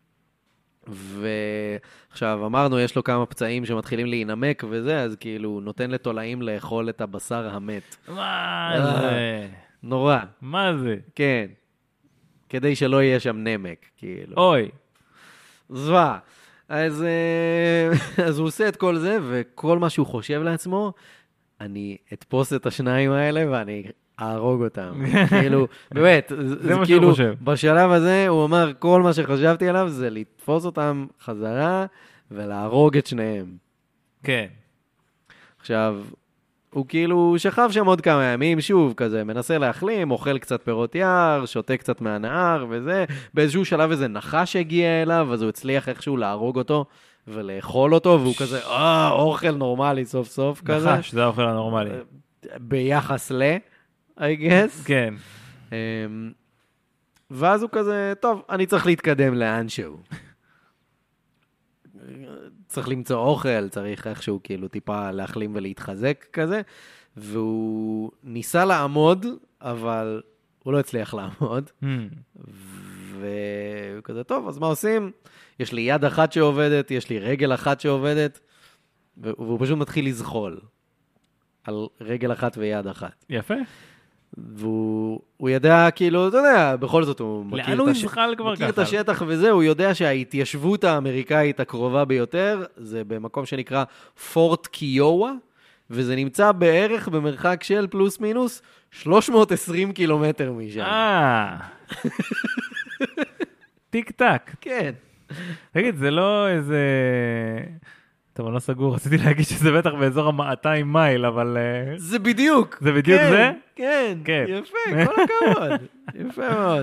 ועכשיו אמרנו, יש לו כמה פצעים שמתחילים להינמק וזה, אז כאילו הוא נותן לתולעים לאכול את הבשר המת. מה זה? נורא. מה זה? כן. כדי שלא יהיה שם נמק, כאילו. אוי. זווה. אז הוא עושה את כל זה, וכל מה שהוא חושב לעצמו, אני אתפוס את השניים האלה ואני אהרוג אותם. כאילו, באמת, זה מה כאילו, שהוא חושב. בשלב הזה הוא אמר, כל מה שחשבתי עליו זה לתפוס אותם חזרה ולהרוג את שניהם. כן. עכשיו, הוא כאילו שכב שם עוד כמה ימים, שוב, כזה, מנסה להחלים, אוכל קצת פירות יער, שותה קצת מהנהר וזה. באיזשהו שלב איזה נחש הגיע אליו, אז הוא הצליח איכשהו להרוג אותו ולאכול אותו, והוא כזה, אוכל נורמלי סוף סוף כזה. נחש, זה האוכל הנורמלי. ביחס I guess. כן. ואז הוא כזה, טוב, אני צריך להתקדם לאנשהו. צריך למצוא אוכל, צריך איכשהו כאילו טיפה להחלים ולהתחזק כזה, והוא ניסה לעמוד, אבל הוא לא הצליח לעמוד. והוא כזה, טוב, אז מה עושים? יש לי יד אחת שעובדת, יש לי רגל אחת שעובדת, והוא פשוט מתחיל לזחול על רגל אחת ויד אחת. יפה. והוא ידע, כאילו, אתה יודע, בכל זאת הוא מכיר את השטח וזה, הוא יודע שההתיישבות האמריקאית הקרובה ביותר, זה במקום שנקרא פורט קיואה, וזה נמצא בערך במרחק של פלוס מינוס 320 קילומטר משם. טיק טק. כן. תגיד, זה לא איזה... טוב, אני לא סגור, רציתי להגיד שזה בטח באזור ה-200 מייל, אבל... זה בדיוק. זה בדיוק זה? כן, יפה, כל הכבוד. יפה מאוד.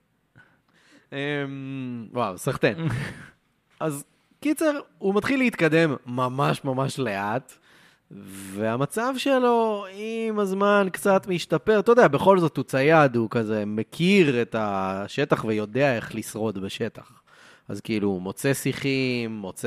וואו, סחטן. אז קיצר, הוא מתחיל להתקדם ממש ממש לאט, והמצב שלו עם הזמן קצת משתפר. אתה יודע, בכל זאת הוא צייד, הוא כזה מכיר את השטח ויודע איך לשרוד בשטח. אז כאילו הוא מוצא שיחים, מוצא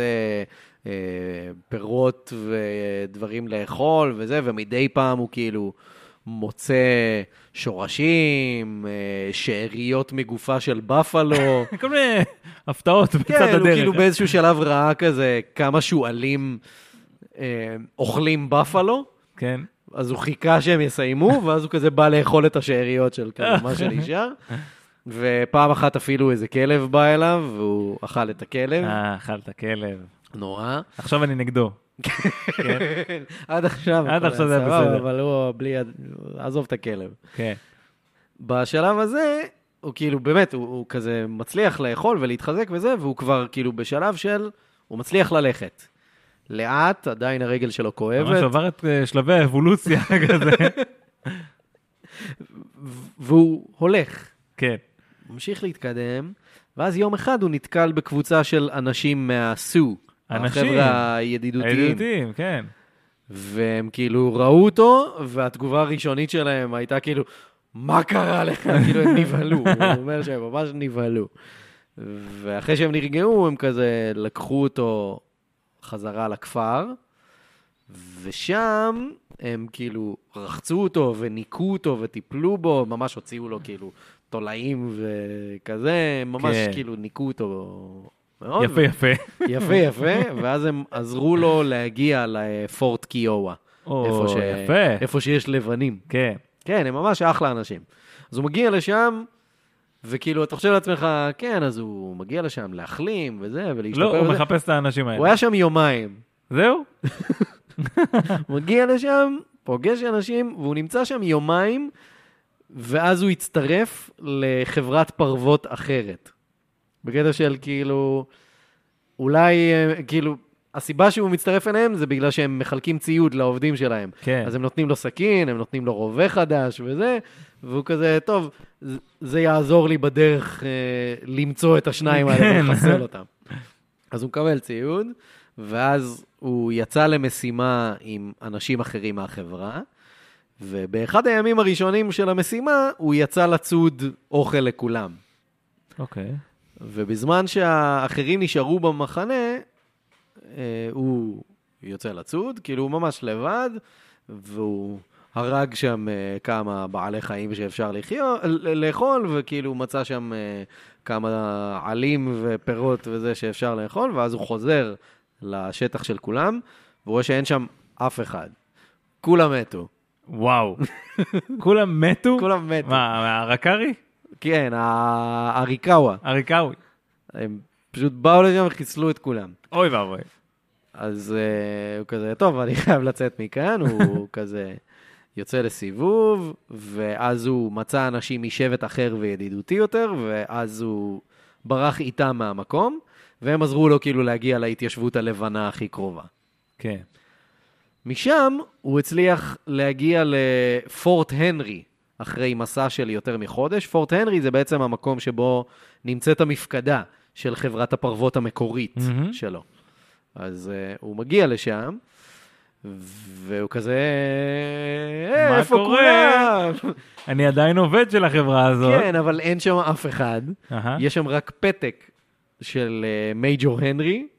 פירות ודברים לאכול וזה, ומדי פעם הוא כאילו מוצא שורשים, שאריות מגופה של בפלו. כל מיני הפתעות בצד הדרך. כן, הוא כאילו באיזשהו שלב ראה כזה כמה שועלים אוכלים בפלו. כן. אז הוא חיכה שהם יסיימו, ואז הוא כזה בא לאכול את השאריות של כזה מה שנשאר. ופעם אחת אפילו איזה כלב בא אליו, והוא אכל את הכלב. אכל את הכלב. נורא. עכשיו אני נגדו. עד עכשיו זה בסדר. אבל הוא בלי... עזוב את הכלב. כן. בשלב הזה, הוא כאילו באמת, הוא כזה מצליח לאכול ולהתחזק וזה, והוא כבר כאילו בשלב של... הוא מצליח ללכת. לאט, עדיין הרגל שלו כואבת. ממש עבר את שלבי האבולוציה כזה. והוא הולך. כן. הוא ממשיך להתקדם, ואז יום אחד הוא נתקל בקבוצה של אנשים מהסו, החבר'ה הידידותיים. הידידותיים, כן. והם כאילו ראו אותו, והתגובה הראשונית שלהם הייתה כאילו, מה קרה לך? כאילו הם נבהלו, הוא אומר שהם ממש נבהלו. ואחרי שהם נרגעו, הם כזה לקחו אותו חזרה לכפר, ושם הם כאילו רחצו אותו וניקו אותו וטיפלו בו, ממש הוציאו לו כאילו תולעים וכזה, ממש כאילו ניקו אותו מאוד. יפה, יפה. יפה, יפה, ואז הם עזרו לו להגיע לפורט קיואה. איפה שיש לבנים. כן. כן, הם ממש אחלה אנשים. אז הוא מגיע לשם, וכאילו, אתה חושב לעצמך, כן, אז הוא מגיע לשם להחלים וזה, ולהשתפר. לא, הוא מחפש את האנשים האלה. הוא היה שם יומיים. זהו? הוא מגיע לשם, פוגש אנשים, והוא נמצא שם יומיים, ואז הוא הצטרף לחברת פרוות אחרת. בקטע של כאילו, אולי, כאילו, הסיבה שהוא מצטרף אליהם זה בגלל שהם מחלקים ציוד לעובדים שלהם. כן. אז הם נותנים לו סכין, הם נותנים לו רובה חדש וזה, והוא כזה, טוב, זה יעזור לי בדרך למצוא את השניים האלה ולחסל אותם. אז הוא מקבל ציוד, ואז הוא יצא למשימה עם אנשים אחרים מהחברה, ובאחד הימים הראשונים של המשימה, הוא יצא לצוד אוכל לכולם. אוקיי. ובזמן שהאחרים נשארו במחנה, הוא יוצא לצוד, כאילו הוא ממש לבד, והוא הרג שם כמה בעלי חיים שאפשר לאכול, וכאילו הוא מצא שם כמה עלים ופירות וזה שאפשר לאכול, ואז הוא חוזר לשטח של כולם, והוא רואה שאין שם אף אחד. כולם מתו. וואו. כולם מתו? כולם מתו. מה, הרקרי? כן, הריקאווה. הריקאווי. הם פשוט באו לשם וחיסלו את כולם. אוי ואבוי. אז הוא כזה, טוב, אני חייב לצאת מכאן, הוא כזה יוצא לסיבוב, ואז הוא מצא אנשים משבט אחר וידידותי יותר, ואז הוא ברח איתם מהמקום, והם עזרו לו כאילו להגיע להתיישבות הלבנה הכי קרובה. כן. משם הוא הצליח להגיע לפורט הנרי, אחרי מסע של יותר מחודש. פורט הנרי זה בעצם המקום שבו נמצאת המפקדה של חברת הפרוות המקורית שלו. אז הוא מגיע לשם, והוא כזה, איפה כולם? אני עדיין עובד של החברה הזאת. כן, אבל אין שם אף אחד. יש שם רק פתק של מייג'ור הנרי,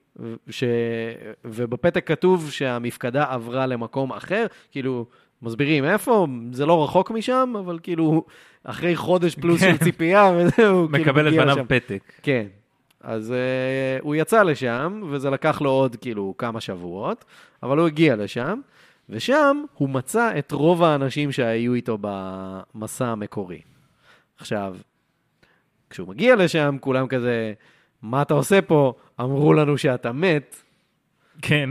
ובפתק כתוב שהמפקדה עברה למקום אחר, כאילו, מסבירים איפה, זה לא רחוק משם, אבל כאילו, אחרי חודש פלוס של ציפייה, וזהו, מקבל את בניו פתק. כן. אז הוא יצא לשם, וזה לקח לו עוד כאילו כמה שבועות, אבל הוא הגיע לשם, ושם הוא מצא את רוב האנשים שהיו איתו במסע המקורי. עכשיו, כשהוא מגיע לשם, כולם כזה, מה אתה עושה פה? אמרו לנו שאתה מת. כן.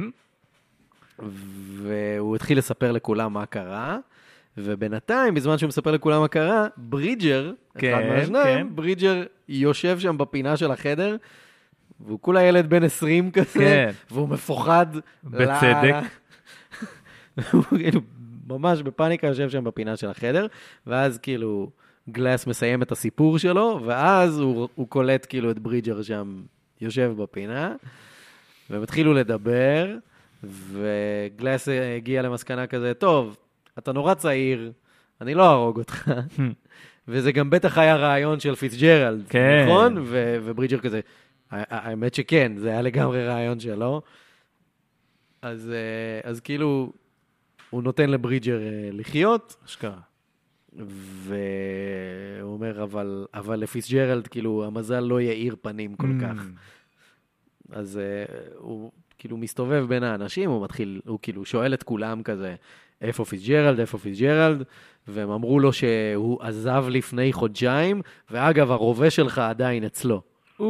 והוא התחיל לספר לכולם מה קרה, ובינתיים, בזמן שהוא מספר לכולם מה קרה, ברידג'ר, אחד מהשניים, ברידג'ר יושב שם בפינה של החדר, והוא כולה ילד בן 20 כזה, והוא מפוחד. בצדק. הוא כאילו ממש בפאניקה יושב שם בפינה של החדר, ואז כאילו גלאס מסיים את הסיפור שלו, ואז הוא קולט כאילו את ברידג'ר שם יושב בפינה, והם התחילו לדבר, וגלאס הגיע למסקנה כזה, טוב, אתה נורא צעיר, אני לא ארוג אותך. וזה גם בטח היה רעיון של פיצג'רלד, נכון? וברידג'ר כזה, האמת שכן, זה היה לגמרי רעיון שלו. אז כאילו, הוא נותן לברידג'ר לחיות. אשכרה. והוא אומר, אבל לפיצג'רלד, כאילו, המזל לא יאיר פנים כל כך. אז הוא כאילו מסתובב בין האנשים, הוא כאילו שואל את כולם כזה, איפה פיצג'רלד, איפה פיצג'רלד, והם אמרו לו שהוא עזב לפני חודשיים, ואגב, הרובה שלך עדיין אצלו.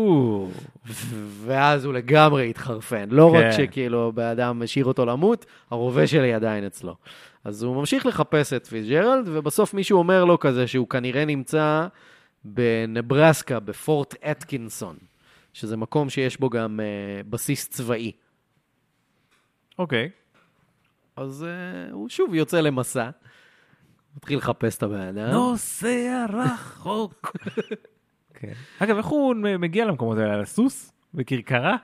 ואז הוא לגמרי התחרפן. לא רק שכאילו באדם השאיר אותו למות, הרובה שלי עדיין אצלו. אז הוא ממשיך לחפש את פיצג'רלד, ובסוף מישהו אומר לו כזה שהוא כנראה נמצא בנברסקה, בפורט אטקינסון, שזה מקום שיש בו גם בסיס צבאי. אוקיי. אז הוא שוב יוצא למסע, מתחיל לחפש את הבעיה. נוסע רחוק. אגב, איך הוא מגיע למקומות האלה? על הסוס? בקרקרה?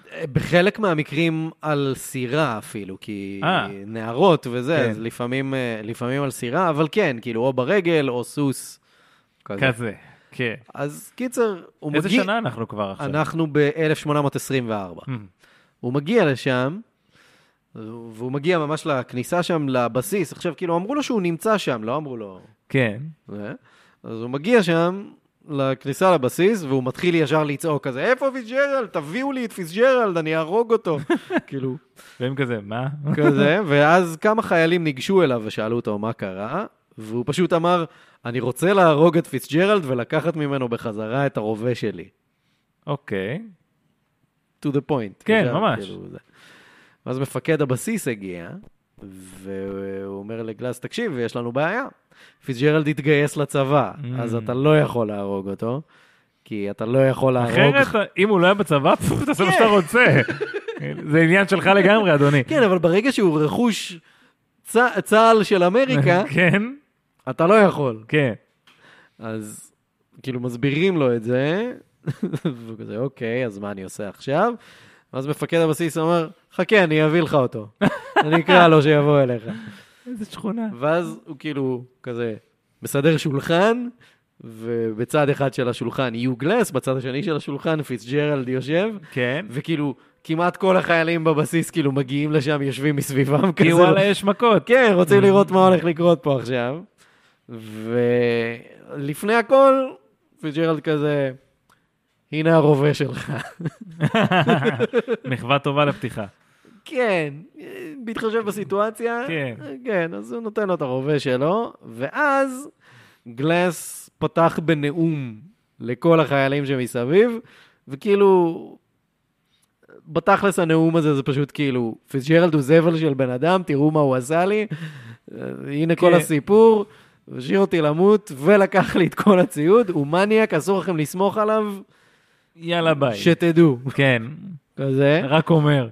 בחלק מהמקרים על סירה אפילו, כי נערות וזה, כן. אז לפעמים על סירה, אבל כן, כאילו, או ברגל או סוס. כזה, כן. אז קיצר, הוא איזה מגיע... שנה אנחנו כבר עכשיו? אנחנו ב-1824. הוא מגיע לשם, והוא מגיע ממש לכניסה שם, לבסיס. עכשיו, כאילו, אמרו לו שהוא נמצא שם, לא אמרו לו... כן. אז הוא מגיע שם לכניסה לבסיס, והוא מתחיל ישר לצעוק כזה, איפה פיצ'ג'רלד? תביאו לי את פיצ'ג'רלד, אני ארוג אותו. כאילו... והם כזה, מה? כזה, ואז כמה חיילים ניגשו אליו ושאלו אותו מה קרה, והוא פשוט אמר, אני רוצה להרוג את פיצ'ג'רלד ולקחת ממנו בחזרה את הרובה שלי. אוקיי. To the point. כן, ממש. כאילו, אז מפקד הבסיס הגיע, והוא אומר לגלס, תקשיב, יש לנו בעיה. פיצ'ג'רלד התגייס לצבא, אז אתה לא יכול להרוג אותו, כי אתה לא יכול להרוג... אחרת, אם הוא לא היה בצבא, תעשה מה שאתה רוצה. זה עניין שלך לגמרי, אדוני. כן, אבל ברגע שהוא רכוש צה"ל של אמריקה, כן. אתה לא יכול. כן. אז כאילו מסבירים לו את זה, והוא כזה, אוקיי, אז מה אני עושה עכשיו? אז מפקד הבסיס אומר, חכה, אני אביא לך אותו. אני אקרא לו שיבוא אליך. איזה שכונה. ואז הוא כאילו כזה מסדר שולחן, ובצד אחד של השולחן יו גלס, בצד השני של השולחן פיצ'ג'רלד יושב, כן. וכאילו כמעט כל החיילים בבסיס כאילו מגיעים לשם, יושבים מסביבם כזה. כי וואלה יש מכות. כן, רוצים לראות מה הולך לקרות פה עכשיו. ולפני הכל, פיצ'ג'רלד כזה, הנה הרובה שלך. מחווה טובה לפתיחה. כן, בהתחשב בסיטואציה, כן, אז הוא נותן לו את הרובה שלו, ואז גלס פתח בנאום לכל החיילים שמסביב, וכאילו, בתכלס הנאום הזה זה פשוט כאילו, פיצ'ג'רלד הוא זבל של בן אדם, תראו מה הוא עשה לי, הנה כל הסיפור, השאיר אותי למות, ולקח לי את כל הציוד, הוא מניאק, אסור לכם לסמוך עליו, יאללה ביי. שתדעו. כן. כזה. רק אומר.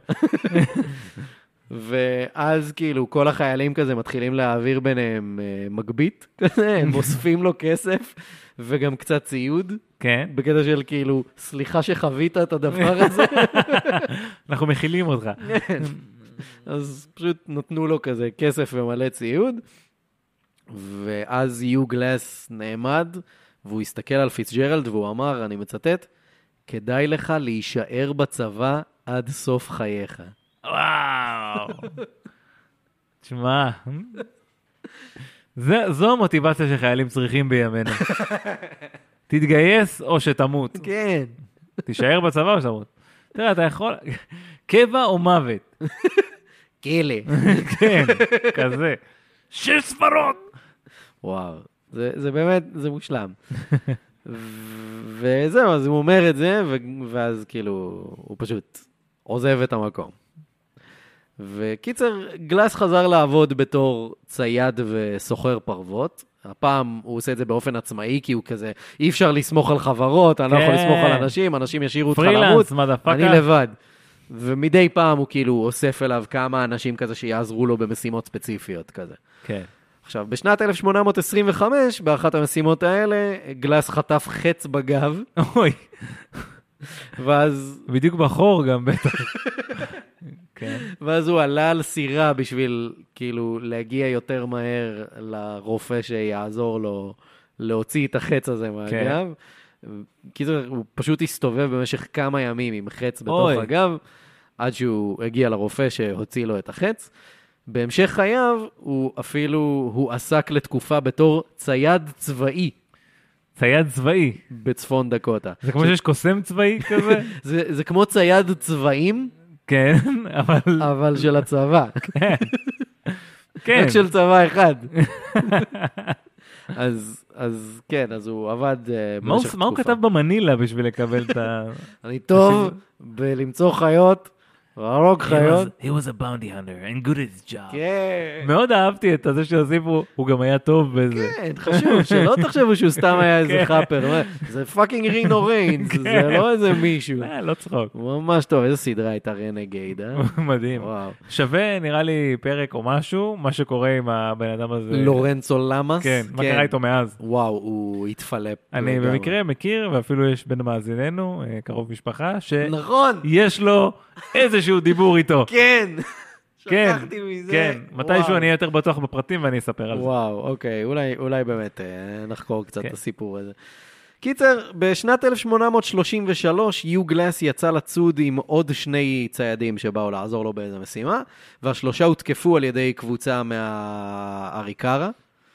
ואז כאילו כל החיילים כזה מתחילים להעביר ביניהם מגבית, כזה, הם אוספים לו כסף וגם קצת ציוד. כן. בקטע של כאילו, סליחה שחווית את הדבר הזה. אנחנו מכילים אותך. אז פשוט נתנו לו כזה כסף ומלא ציוד, ואז יו גלס נעמד, והוא הסתכל על פיצ'ג'רלד והוא אמר, אני מצטט, כדאי לך להישאר בצבא עד סוף חייך. וואו. תשמע, זו המוטיבציה שחיילים צריכים בימינו. תתגייס או שתמות. כן. תישאר בצבא או שתמות. תראה, אתה יכול... קבע או מוות? כלא. כן, כזה. 6 ספרות! וואו, זה באמת, זה מושלם. וזהו, אז הוא אומר את זה, ואז כאילו, הוא פשוט עוזב את המקום. וקיצר, גלס חזר לעבוד בתור צייד וסוחר פרוות. הפעם הוא עושה את זה באופן עצמאי, כי הוא כזה, אי אפשר לסמוך על חברות, אני לא יכול לסמוך על אנשים, אנשים ישירו אותך למות, אני לבד. ומדי פעם הוא כאילו אוסף אליו כמה אנשים כזה שיעזרו לו במשימות ספציפיות כזה. כן. עכשיו, בשנת 1825, באחת המשימות האלה, גלס חטף חץ בגב. אוי. ואז... בדיוק בחור גם, בטח. כן. ואז הוא עלה על סירה בשביל, כאילו, להגיע יותר מהר לרופא שיעזור לו להוציא את החץ הזה מהגב. כי הוא פשוט הסתובב במשך כמה ימים עם חץ בתוך הגב, עד שהוא הגיע לרופא שהוציא לו את החץ. בהמשך חייו, הוא עסק לתקופה בתור צייד צבאי. צייד צבאי? בצפון דקוטה. זה כמו שיש קוסם צבאי כזה? זה כמו צייד צבאים, כן, אבל של הצבא. כן. רק של צבא אחד. אז כן, אז הוא עבד במשך תקופה. מה הוא כתב במנילה בשביל לקבל את ה... אני טוב בלמצוא חיות להרוג חיות. He was a bounty hunter and good at his job. כן. מאוד אהבתי את זה שהוסיפו, הוא גם היה טוב בזה. כן, חשוב, שלא תחשבו שהוא סתם היה איזה חאפר. זה פאקינג רינו ריינס, זה לא איזה מישהו. לא צחוק. ממש טוב, איזה סדרה הייתה רנגייד, מדהים. וואו. שווה, נראה לי, פרק או משהו, מה שקורה עם הבן אדם הזה. לורנצו למאס. כן, מה קרה איתו מאז? וואו, הוא התפלפ. אני במקרה מכיר, ואפילו יש בין מאזיננו, קרוב משפחה, נכון. שיש לו איזשהו דיבור איתו. כן. כן, שכחתי מזה. כן. מתישהו אני אהיה יותר בטוח בפרטים ואני אספר על זה. וואו, אוקיי, אולי באמת נחקור קצת את הסיפור הזה. קיצר, בשנת 1833 יו גלאס יצא לצוד עם עוד 2 ציידים שבאו לעזור לו באיזו משימה, והשלושה הותקפו על ידי קבוצה מהאריקרה.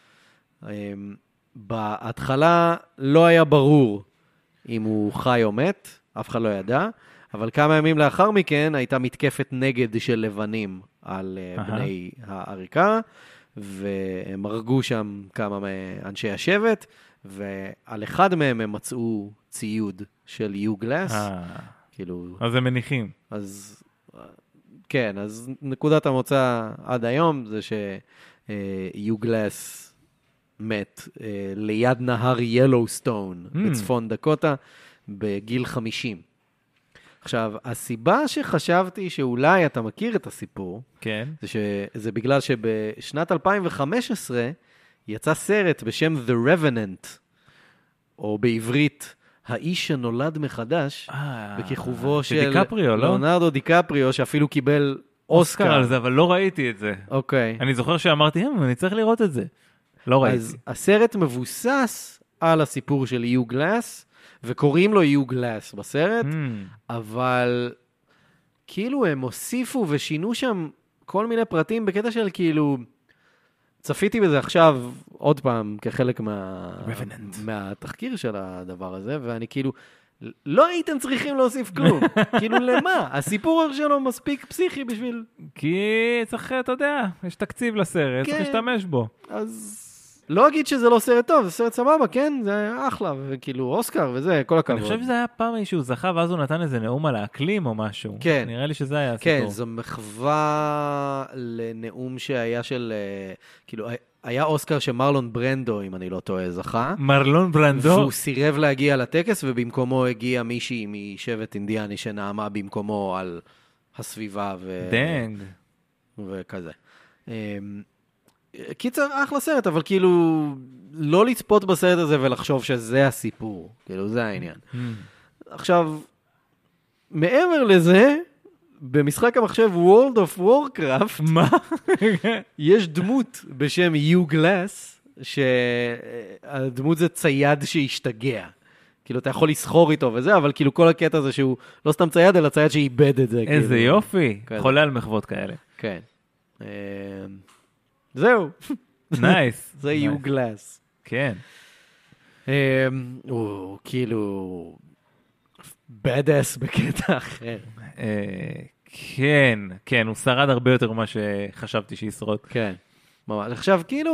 בהתחלה לא היה ברור אם הוא חי או מת, אף אחד לא ידע, אבל כמה ימים לאחר מכן הייתה מתקפת נגד של לבנים על בני האריקרה, והם הרגו שם כמה מאנשי השבט, ועל אחד מהם הם מצאו ציוד של יו גלאס. כאילו... אז הם מניחים. אז כן, אז נקודת המוצא עד היום זה שיו גלאס מת ליד נהר ילוסטון בצפון דקוטה בגיל 50. עכשיו, הסיבה שחשבתי שאולי אתה מכיר את הסיפור, כן. זה בגלל שבשנת 2015 יצא סרט בשם The Revenant, או בעברית, האיש שנולד מחדש, בכיכובו של דיקפריו, לא? ליאונרדו דיקפריו, שאפילו קיבל אוסקר על זה, אבל לא ראיתי את זה. אוקיי. אני זוכר שאמרתי, אני צריך לראות את זה. לא ראיתי. אז הסרט מבוסס על הסיפור של יו גלאס, וקוראים לו יו גלאס בסרט, אבל כאילו הם הוסיפו ושינו שם כל מיני פרטים בקטע של כאילו, צפיתי בזה עכשיו עוד פעם כחלק מהתחקיר של הדבר הזה, ואני כאילו, לא הייתם צריכים להוסיף כלום. כאילו למה? הסיפור שלו מספיק פסיכי בשביל... כי צריך, אתה יודע, יש תקציב לסרט, צריך להשתמש בו. אז... לא אגיד שזה לא סרט טוב, זה סרט סבבה, כן? זה אחלה, וכאילו אוסקר וזה, כל הכבוד. אני חושב שזה היה פעם מישהו זכה, ואז הוא נתן איזה נאום על האקלים או משהו. כן. נראה לי שזה היה הסיפור. כן, זו מחווה לנאום שהיה של, כאילו, היה אוסקר שמרלון ברנדו, אם אני לא טועה, זכה. מרלון ברנדו? והוא סירב להגיע לטקס, ובמקומו הגיע מישהי משבט אינדיאני שנעמה במקומו על הסביבה דנג. וכזה. קיצר, אחלה סרט, אבל כאילו, לא לצפות בסרט הזה ולחשוב שזה הסיפור. כאילו, זה העניין. עכשיו, מעבר לזה, במשחק המחשב World of Warcraft, מה? יש דמות בשם יו גלאס, שהדמות זה צייד שהשתגע. כאילו, אתה יכול לסחור איתו וזה, אבל כאילו כל הקטע הזה שהוא לא סתם צייד, אלא צייד שאיבד את זה. איזה יופי. חולה על מחוות כאלה. כן. זהו. נייס. זה יו גלאס. כן. הוא כאילו בדאס בקטע אחר. כן, כן, הוא שרד הרבה יותר ממה שחשבתי שישרוד. כן, ממש. עכשיו, כאילו,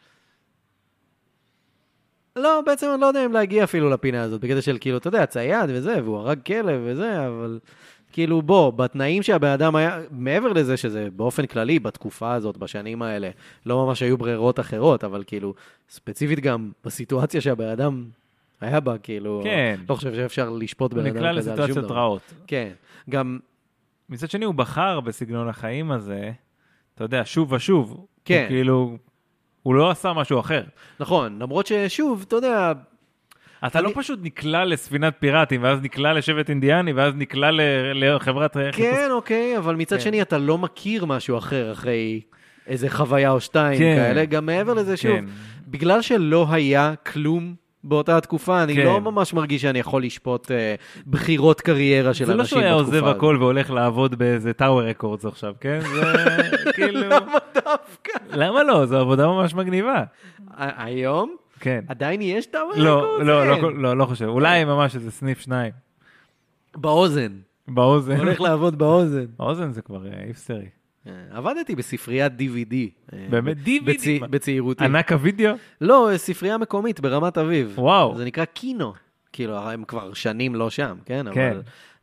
לא, בעצם אני לא יודע אם להגיע אפילו לפינה הזאת, בקטע של כאילו, אתה יודע, צייד וזה, והוא הרג כלב וזה, אבל כאילו בוא, בתנאים שהבן אדם היה, מעבר לזה שזה באופן כללי, בתקופה הזאת, בשנים האלה, לא ממש היו ברירות אחרות, אבל כאילו, ספציפית גם בסיטואציה שהבן אדם היה בה, כאילו, כן. לא חושב שאפשר לשפוט בן אדם כזה על שום דבר. נקלע לסיטואציות רעות. כן, גם... מצד שני, הוא בחר בסגנון החיים הזה, אתה יודע, שוב ושוב. כן. כאילו, הוא לא עשה משהו אחר. נכון, למרות ששוב, אתה יודע... אתה לא פשוט נקלע לספינת פיראטים, ואז נקלע לשבט אינדיאני, ואז נקלע לחברת... כן, אוקיי, אבל מצד שני אתה לא מכיר משהו אחר, אחרי איזה חוויה או שתיים כאלה. גם מעבר לזה, שוב, בגלל שלא היה כלום באותה התקופה, אני לא ממש מרגיש שאני יכול לשפוט בחירות קריירה של אנשים בתקופה. זה לא שהוא היה עוזב הכל והולך לעבוד באיזה טאוור רקורדס עכשיו, כן? זה כאילו... למה דווקא? למה לא? זו עבודה ממש מגניבה. היום? כן. עדיין יש טאוור רקורדס? לא חושב. אולי ממש איזה סניף 2. באוזן. באוזן. הולך לעבוד באוזן. באוזן זה כבר איפסטרי. עבדתי בספריית DVD. באמת DVD? בצעירותי. ענק הוידאו? לא, ספרייה מקומית ברמת אביב. וואו. זה נקרא קינו. כאילו, הם כבר שנים לא שם, כן? כן.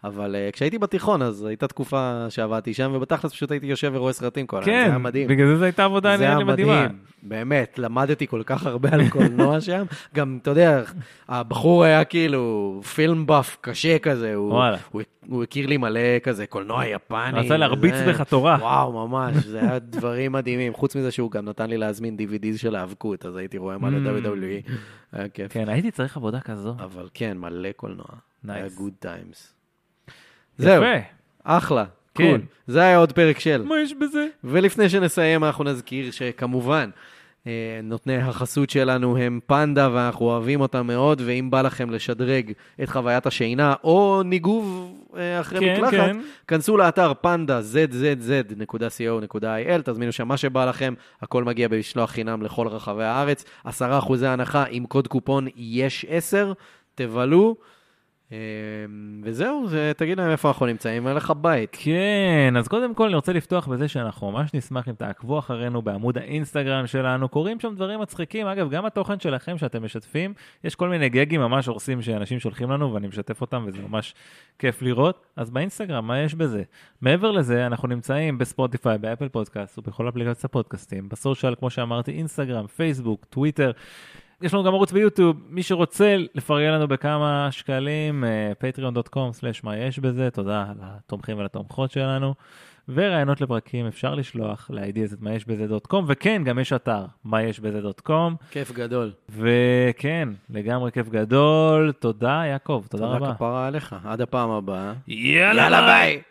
אבל כשהייתי בתיכון, אז הייתה תקופה שעבדתי שם, ובתכלס פשוט הייתי יושב ורואה סרטים כל כן, זה היה מדהים. בגלל זה זו הייתה עבודה זה היה מדהימה. מדהים, באמת, למדתי כל כך הרבה על קולנוע שם, גם, אתה יודע, הבחור היה כאילו פילם באף קשה כזה, הוא הכיר לי מלא כזה, קולנוע יפני. רצה להרביץ בך תורה. וואו, ממש, זה היה דברים מדהימים, חוץ מזה שהוא גם נתן לי להזמין DVDs של האבקות, אז הייתי רואה מלא WWE, היה כיף. כן, הייתי צריך עבודה כזו. אבל כן, מלא קולנוע, היה good times. זהו, אחלה. קול. זה היה עוד פרק של. מה יש בזה? ולפני שנסיים, אנחנו נזכיר שכמובן, נותני החסות שלנו הם פנדה, ואנחנו אוהבים אותם מאוד, ואם בא לכם לשדרג את חוויית השינה, או ניגוב אחרי מקלחת, כנסו לאתר פנדה, zzz.co.il, תזמינו שם מה שבא לכם, הכל מגיע במשלוח חינם לכל רחבי הארץ, 10% הנחה עם קוד קופון יש 10, תבלו, וזהו, תגיד להם איפה אנחנו נמצאים, הלך הבית. כן, אז קודם כל אני רוצה לפתוח בזה שאנחנו ממש נשמח אם תעקבו אחרינו בעמוד האינסטגרם שלנו, קוראים שם דברים מצחיקים, אגב, גם התוכן שלכם שאתם משתפים, יש כל מיני גגים ממש הורסים שאנשים שולחים לנו, ואני משתף אותם, וזה ממש כיף לראות. אז באינסטגרם, מה יש בזה? מעבר לזה, אנחנו נמצאים בספוטיפיי, באפל פודקאסט, ובכל אפליקציות הפודקאסטים, בסושיאל, כמו שאמרתי, אינסטגרם, פייסבוק, טוויטר, יש לנו גם ערוץ ביוטיוב, מי שרוצה לפרגן לנו בכמה שקלים, patreon.com/מה יש בזה, תודה לתומכים ולתומכות שלנו, ורעיונות לפרקים אפשר לשלוח ל-ideas@מה-יש-בזה.com, וכן, גם יש אתר, מה-יש-בזה.com. כיף גדול. וכן, לגמרי כיף גדול, תודה יעקב, תודה רבה. תודה כפרה עליך, עד הפעם הבאה. יאללה ביי!